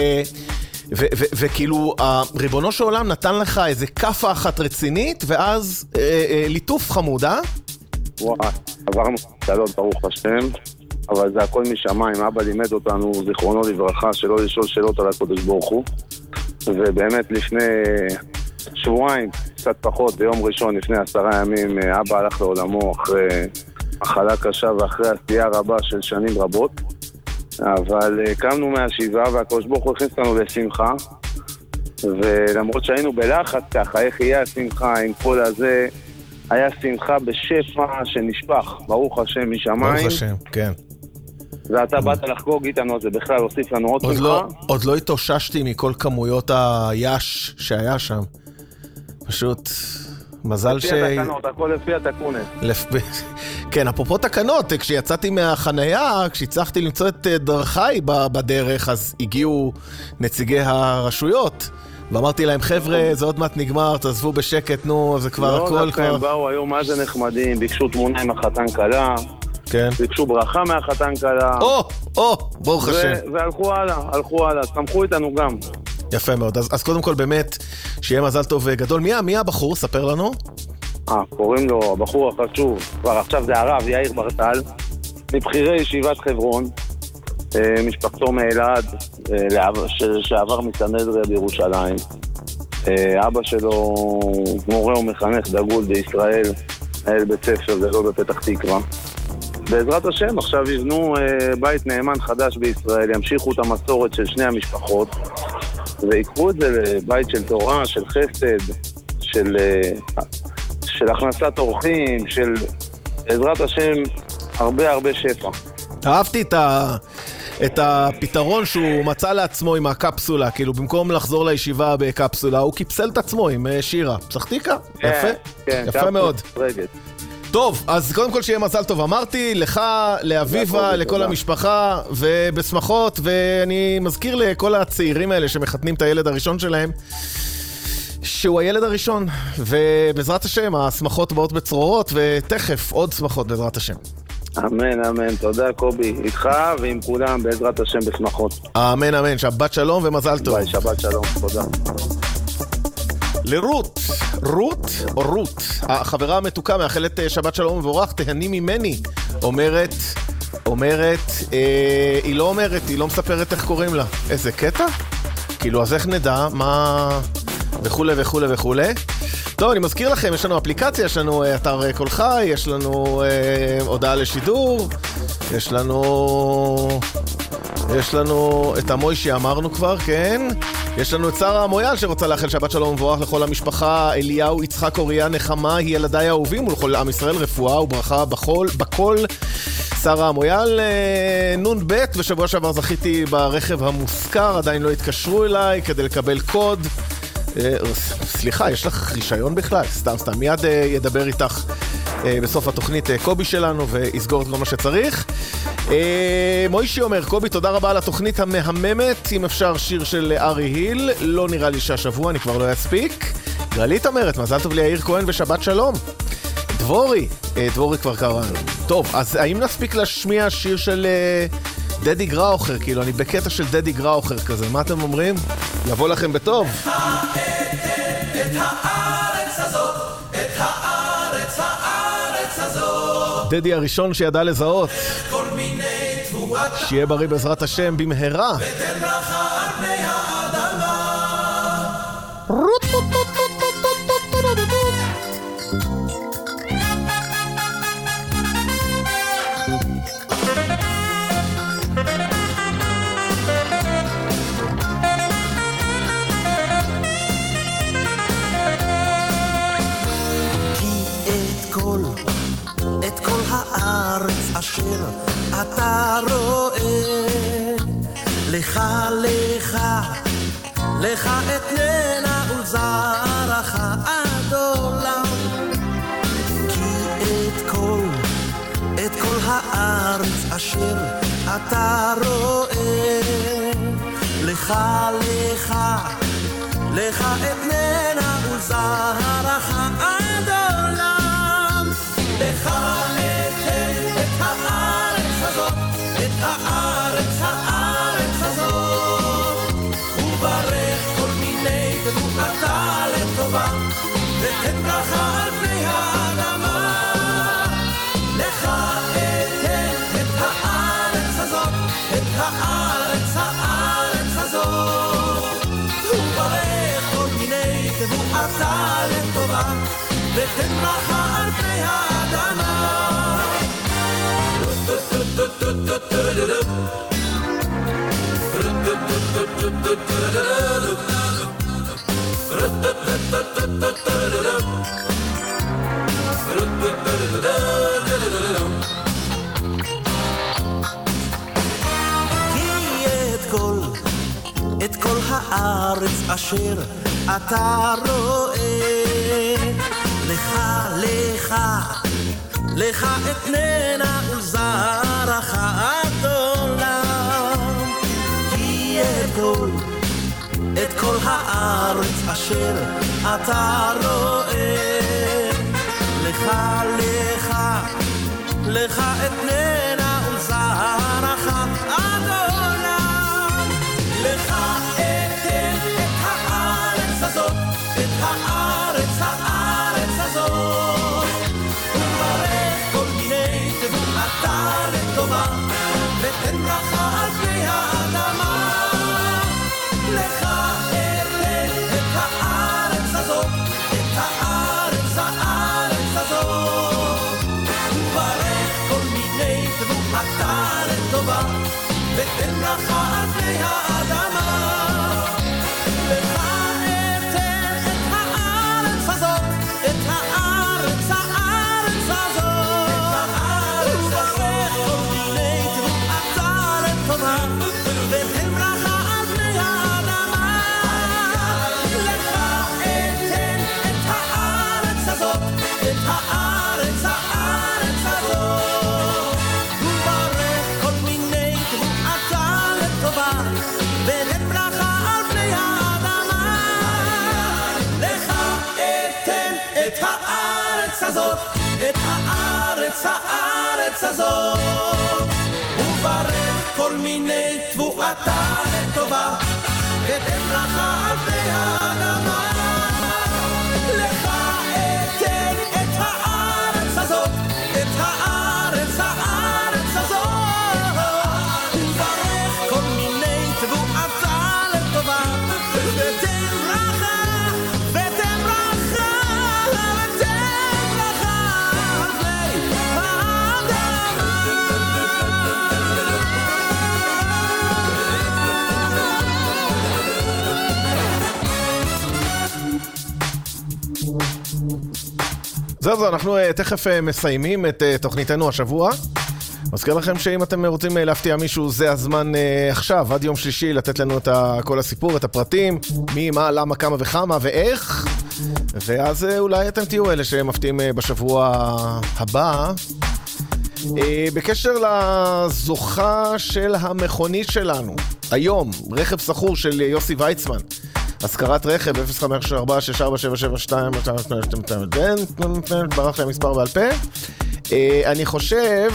וכאילו, ריבונו של עולם נתן לך איזה קפה אחת רצינית, ואז ליטוף חמוד, וואי, עברנו קלות ברוך השם, אבל זה הכל משמיים. אבא לימד אותנו, זיכרונו לברכה, שלא לשאול שאלות על הקדוש ברוך הוא. ובאמת לפני שבועיים, קצת פחות, ביום ראשון, לפני 10 ימים, אבא הלך לעולמו אחרי מחלה קשה ואחרי עשייה רבה של שנים רבות. אבל קמנו מהשבעה והקדוש ברוך הוא הכניס לנו לשמחה. ולמרות שהיינו בלחץ ככה, איך יהיה השמחה עם כל הזה, היה שמחה בשפע שנשפך, ברוך השם משמיים. ברוך השם, כן. ואתה באת לחגוג איתנו, זה בכלל הוסיף לנו עוד שמחה. עוד לא התאוששתי מכל כמויות היש שהיה שם. פשוט מזל לפי התקנות, הכל לפי התקונת. כן, אפרופו תקנות, כשיצאתי מהחנייה, כשהצלחתי למצוא את דרכי בדרך, אז הגיעו נציגי הרשויות. ואמרתי להם, חבר'ה, זה עוד מעט נגמר, תעזבו בשקט, נו, זה כבר הכל כבר... לא, באו היום מה זה נחמדים, ביקשו תמונה עם החתן קלה, כן. ביקשו ברכה מהחתן קלה. ברוך השם. והלכו הלאה, סמכו איתנו גם. יפה מאוד, אז קודם כל באמת, שיהיה מזל טוב גדול. מי הבחור? ספר לנו. קוראים לו, הבחור החשוב, כבר עכשיו זה הרב, יאיר ברטל, מבחירי ישיבת חברון, משפחתו מאלעד, שעבר מסנהדריה בירושלים. אבא שלו מורה ומחנך דגול בישראל, מנהל בית ספר גדול בפתח תקווה. בעזרת השם עכשיו יבנו בית נאמן חדש בישראל, ימשיכו את המסורת של שני המשפחות ויקחו את זה לבית של תורה, של חסד, של הכנסת אורחים, של בעזרת השם הרבה שפע. אהבתי את הפתרון שהוא מצא לעצמו עם הקפסולה, כאילו במקום לחזור לישיבה בקפסולה, הוא קיפסל את עצמו עם שירה. פסחתיקה? יפה? יפה מאוד. טוב, אז קודם כל שיהיה מזל טוב, אמרתי, לך, לאביבה, לכל המשפחה, ובשמחות, ואני מזכיר לכל הצעירים האלה שמחתנים את הילד הראשון שלהם, שהוא הילד הראשון, ובעזרת השם, השמחות באות בצרורות, ותכף עוד שמחות בעזרת השם. אמן, תודה קובי, איתך ועם כולם בעזרת השם בשמחות. אמן, שבת שלום ומזל טוב. ביי, שבת שלום, תודה. לרות, החברה המתוקה מאחלת שבת שלום מבורך, תהני ממני, אומרת, היא לא מספרת איך קוראים לה. איזה קטע? כאילו, אז איך נדע מה... וכו'. טוב, אני מזכיר לכם, יש לנו אפליקציה, יש לנו אתר כל חי, יש לנו הודעה לשידור, יש לנו את המוישי, אמרנו כבר, כן? יש לנו את שרה המויאל שרוצה לאחל שבת שלום מבורך לכל המשפחה, אליהו, יצחק, אוריה, נחמה, היא ילדיי האהובים ולכל עם ישראל, רפואה וברכה בכל. שרה המויאל, נון ב' ושבוע שעבר זכיתי ברכב המושכר, עדיין לא התקשרו אליי כדי לקבל קוד. סליחה, יש לך רישיון בכלל? סתם, מיד ידבר איתך בסוף התוכנית קובי שלנו ויסגור את כל מה שצריך. מוישי אומר, קובי, תודה רבה על התוכנית המהממת, אם אפשר שיר של ארי היל, לא נראה לי שהשבוע, אני כבר לא אספיק. גלית אומרת, מזל טוב ליאיר כהן ושבת שלום. דבורי כבר קראנו. טוב, אז האם נספיק להשמיע שיר של דדי גראוכר? כאילו, אני בקטע של דדי גראוכר כזה, מה אתם אומרים? יבוא לכם בטוב. את הארץ הזאת, את הארץ הזאת. דדי הראשון שידע לזהות. כל מיני תבואת. שיהיה בריא בעזרת השם במהרה. ותן ברכה על פני האדמה. אשר אתה רואה לך אתננה ולזרעך עד עולם כי את כל הארץ אשר אתה רואה לך אתננה ולזרעך עד עולם לך הארץ הזאת וברך כל מיני תבואתה לטובה ותן ברכה על פני האדמה לך אתן את הארץ הזאת וברך כל מיני תבואתה לטובה ותן ברכה על פני האדמה את כל הארץ אשר אתה רואה לך אתננה ולזרעך עד עולם כי את כל הארץ אשר אתה רואה לך אתננה ולזרעך עד עולם לך אתן את הארץ הזאת ותן ברכה על פני האדמה לך אתן את הארץ הזאת וברך כל מיני תבואתה לטובה ותן ברכה על פני האדמה לך אתן את הארץ הזאת ותן ברכה על פני האדמה לך אתן את הארץ הזאת וברך כל מיני תבואתה לטובה ותן ברכה על פני האדמה לך אתן את הארץ הזאת וברך כל מיני תבואתה לטובה ותן ברכה על פני האדמה לך אתן את הארץ הזאת וברך כל מיני תבואתה לטובה ותן ברכה על זהו, אנחנו תכף מסיימים את תוכניתנו השבוע. מזכיר לכם שאם אתם רוצים להפתיע מישהו, זה הזמן עכשיו, עד יום שלישי, לתת לנו את כל הסיפור, את הפרטים, מי, מה, למה, כמה וכמה ואיך. ואז אולי אתם תהיו אלה שמפתיעים בשבוע הבא. בקשר לזוכה של המכונית שלנו, היום, רכב סחור של יוסי ויצמן, הזכרת רכב 05464772, ברח להם מספר בעל פה. אני חושב,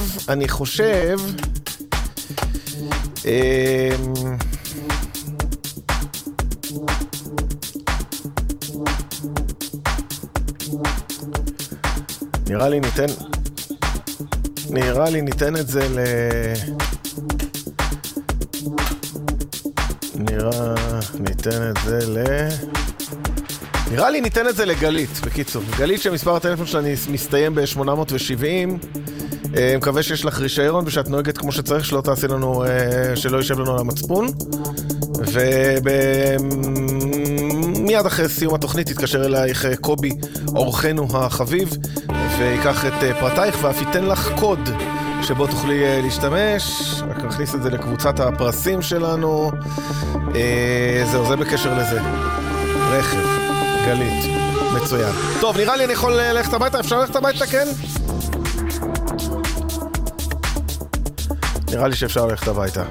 נראה לי ניתן את זה ניתן את זה לגלית. בקיצור, גלית שמספר הטלפון שלה מסתיים ב-870. מקווה שיש לך רישיון ושאת נוהגת כמו שצריך, שלא תעשי לנו, שלא יישב לנו על המצפון. מיד אחרי סיום התוכנית תתקשר אלייך קובי, אורחנו החביב, ויקח את פרטייך ואף ייתן לך קוד שבו תוכלי להשתמש. רק נכניס את זה לקבוצת הפרסים שלנו. זה בקשר לזה. רכב, גלית, מצוין. טוב, נראה לי אני יכול ללכת הביתה. אפשר ללכת הביתה, כן? נראה לי שאפשר ללכת הביתה.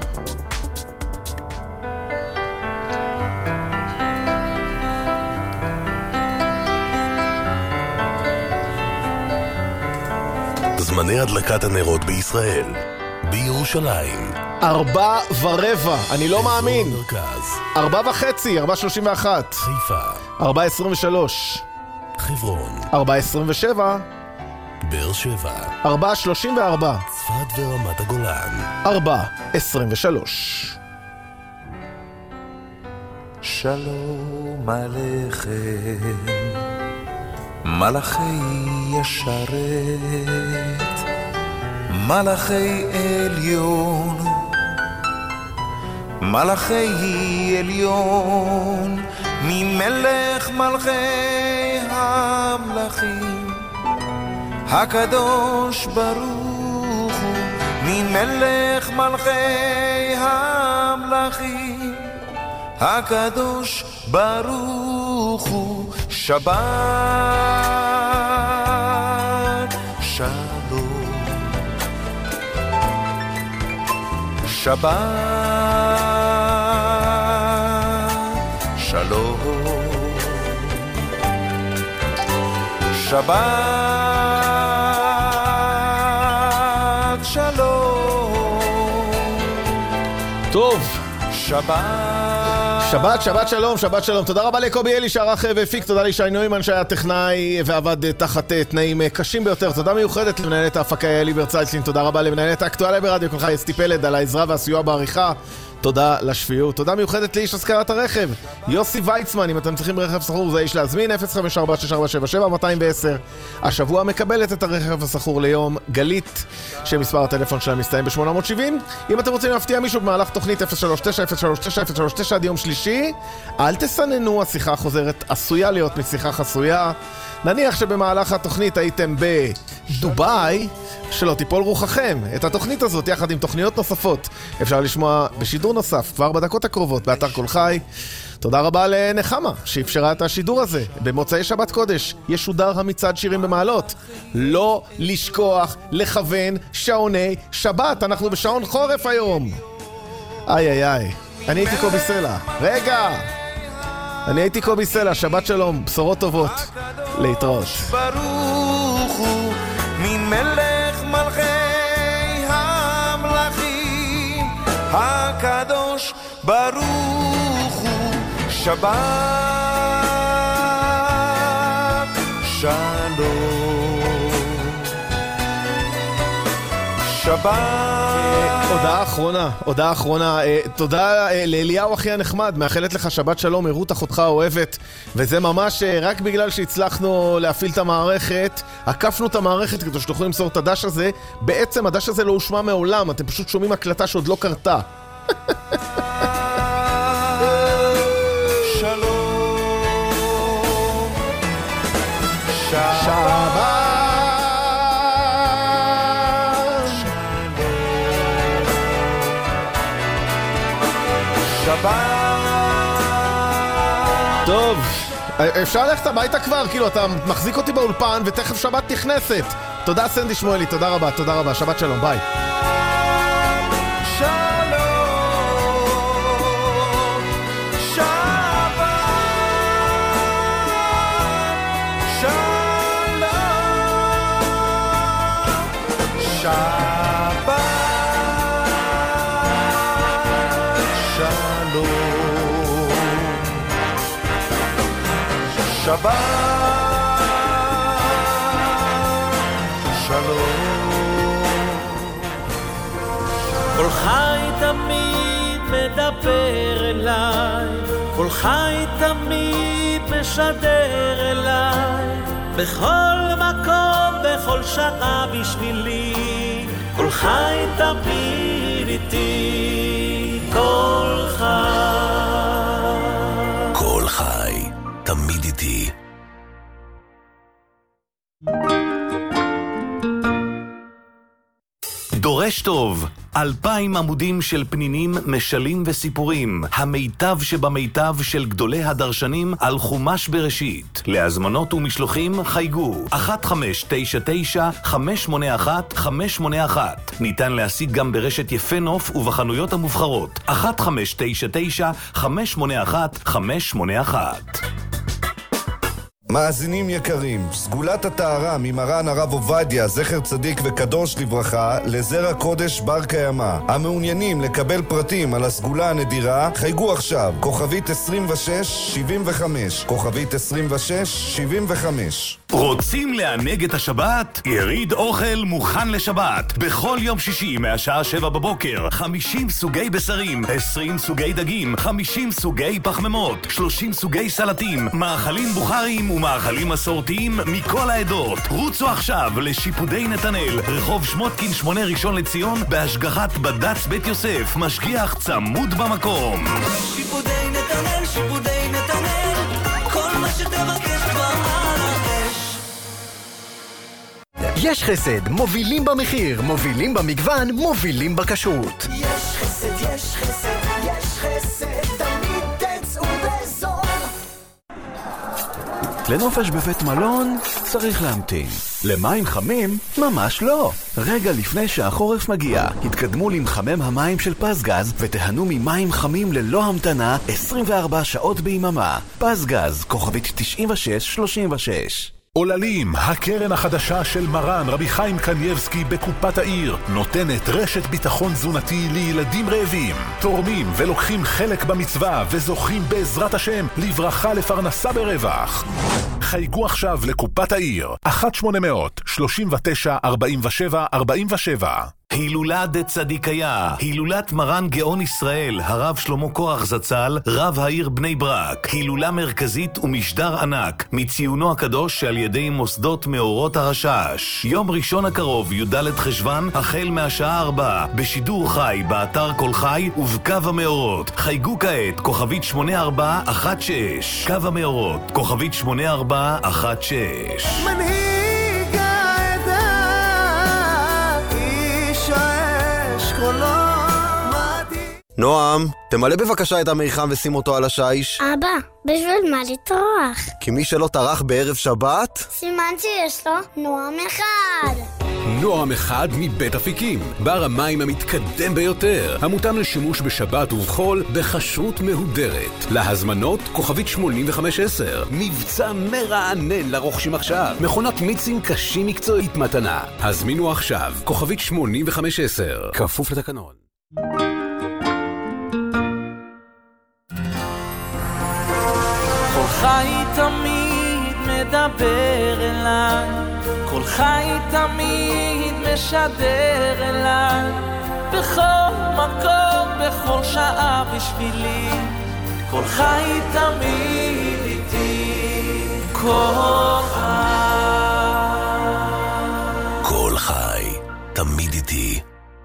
זמני הדלקת הנרות בישראל. בירושלים 4:15, אני לא מאמין. 4:30, 4:31. חיפה 4:23. חברון 4:27. באר שבע 4:34. צפת ורמת הגולן 4:23. שלום עליכם מלאכי ישרת, מלאכי עליון, מלאכי עליון, ממלך מלכי המלכים, הקדוש ברוך הוא, ממלך מלכי המלכים, הקדוש ברוך הוא. שבת שלום, שבת שלום, שבת שלום. טוב, שבת שלום, שבת שלום. תודה רבה לקובי אלי שערך והפיק, תודה לישי נוימן שהיה טכנאי ועבד תחת תנאים קשים ביותר. תודה מיוחדת למנהלת ההפקה יעלי ברצייצלין, תודה רבה למנהלת האקטואליה ברדיו כל חי אסתי פלד על העזרה והסיוע בעריכה, תודה לשפיות. תודה מיוחדת לאיש הזכרת הרכב יוסי ויצמן. אם אתם צריכים רכב סחור זה איש להזמין, 0546477210. השבוע מקבלת את הרכב הסחור ליום גלית שמספר הטלפון שלה מסתיים ב-870. אם אתם רוצים להפתיע מישהו במהלך תוכנית 039-039-039 עד יום שלישי, אל תסננו, השיחה החוזרת עשויה להיות משיחה חסויה. נניח שבמהלך התוכנית הייתם בדוביי, שלא תיפול רוחכם. את התוכנית הזאת יחד עם תוכניות נוספות אפשר לשמוע בשידור נוסף כבר בדקות הקרובות באתר כל חי. תודה רבה לנחמה שאפשרה את השידור הזה. במוצאי שבת קודש ישודר המצעד שירים במעלות. לא לשכוח לכוון שעוני שבת, אנחנו בשעון חורף היום. איי, אני הייתי קובי סלע. אני הייתי קובי סלע, שבת שלום, בשורות טובות, להתראות. ברוך הוא ממלך מלכי המלכים, הקדוש ברוך הוא. שבת שלום, שבת. הודעה אחרונה, תודה לאליהו הכי הנחמד, מאחלת לך שבת שלום, עירות אחותך אוהבת, וזה ממש רק בגלל שהצלחנו להפעיל את המערכת, עקפנו את המערכת כדי שתוכלו למסור את הדש הזה. בעצם הדש הזה לא הושמע מעולם, אתם פשוט שומעים הקלטה שעוד לא קרתה. טוב, אפשר ללכת הביתה כבר? כאילו, אתה מחזיק אותי באולפן ותכף שבת נכנסת. תודה סנדי שמואלי, תודה רבה, תודה רבה. שבת שלום, ביי. שבת שלום. קולך תמיד מדבר אליי, קולך תמיד משדר אליי, בכל מקום, בכל שעה בשבילי, קולך תמיד איתי, קולך. קול חי, תמיד איתי. דורש טוב, 2,000 עמודים של פנינים, משלים וסיפורים, המיטב שבמיטב של גדולי הדרשנים על חומש בראשית. להזמנות ומשלוחים חייגו 1599-581-581. ניתן להשיג גם ברשת יפה נוף ובחנויות המובחרות. 1599-581-581. מאזינים יקרים, סגולת הטהרה ממרן הרב עובדיה, זכר צדיק וקדוש לברכה, לזרע קודש בר קיימא. המעוניינים לקבל פרטים על הסגולה הנדירה, חייגו עכשיו, כוכבית 2675, כוכבית 2675. רוצים לענג את השבת? יריד אוכל מוכן לשבת. בכל יום שישי מהשעה 7 בבוקר, 50 סוגי בשרים, 20 סוגי דגים, 50 סוגי פחמימות, 30 סוגי סלטים, מאכלים בוכריים ומאכלים מסורתיים מכל העדות. רוצו עכשיו לשיפודי נתנאל, רחוב שמותקין 8 ראשון לציון, בהשגחת בד"ץ בית יוסף, משגיח צמוד במקום. שיפודי נתנאל, שיפודי נתנאל, כל מה שתבקש כבר על האש. יש חסד, מובילים במחיר, מובילים במגוון, מובילים בכשרות. יש חסד, יש חסד, יש חסד, תמיד תצאו בזול. לנופש בבית מלון צריך להמתין. למים חמים? ממש לא. רגע לפני שהחורף מגיע, התקדמו למחמם המים של פסגז ותהנו ממים חמים ללא המתנה 24 שעות ביממה. פסגז, כוכבית 9636. עוללים, הקרן החדשה של מרן רבי חיים קנייבסקי בקופת העיר, נותנת רשת ביטחון תזונתי לילדים רעבים. תורמים ולוקחים חלק במצווה וזוכים בעזרת השם לברכה לפרנסה ברווח. חייגו עכשיו לקופת העיר, 1-800-39-47-47. הילולה דצדיקיה, הילולת מרן גאון ישראל, הרב שלמה קורח זצ"ל, רב העיר בני ברק. הילולה מרכזית ומשדר ענק, מציונו הקדוש שעל ידי מוסדות מאורות הרשש. יום ראשון הקרוב, י"ד חשוון, החל מהשעה 4, בשידור חי, באתר כל חי ובקו המאורות. חייגו כעת, כוכבית 8416. קו המאורות, כוכבית 8416. מנהיג העדה, איש האש קולו מתי. נועם, תמלא בבקשה את המיחם ושים אותו על השיש. אבא, בשביל מה לטרוח? כי מי שלא טרח בערב שבת... סימן שיש לו נועם אחד. נועם אחד מבית אפיקים, בר המים המתקדם ביותר, המותאם לשימוש בשבת ובחול בכשרות מהודרת. להזמנות כוכבית 8510, מבצע מרענן לרוכשים עכשיו, מכונת מיצים קשים מקצועית מתנה. הזמינו עכשיו, כוכבית 8510, כפוף לתקנון. קולך תמיד מדבר אליי, קולך תמיד משדר אליי, בכל מקום, בכל שעה בשבילי, קולך תמיד איתי, קול חי. קול חי, תמיד איתי.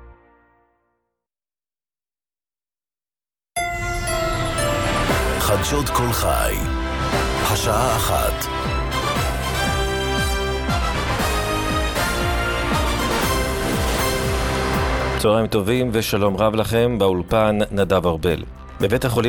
חדשות קול חי, השעה 1. צהריים טובים ושלום רב לכם, באולפן נדב ארבל. בבית החולים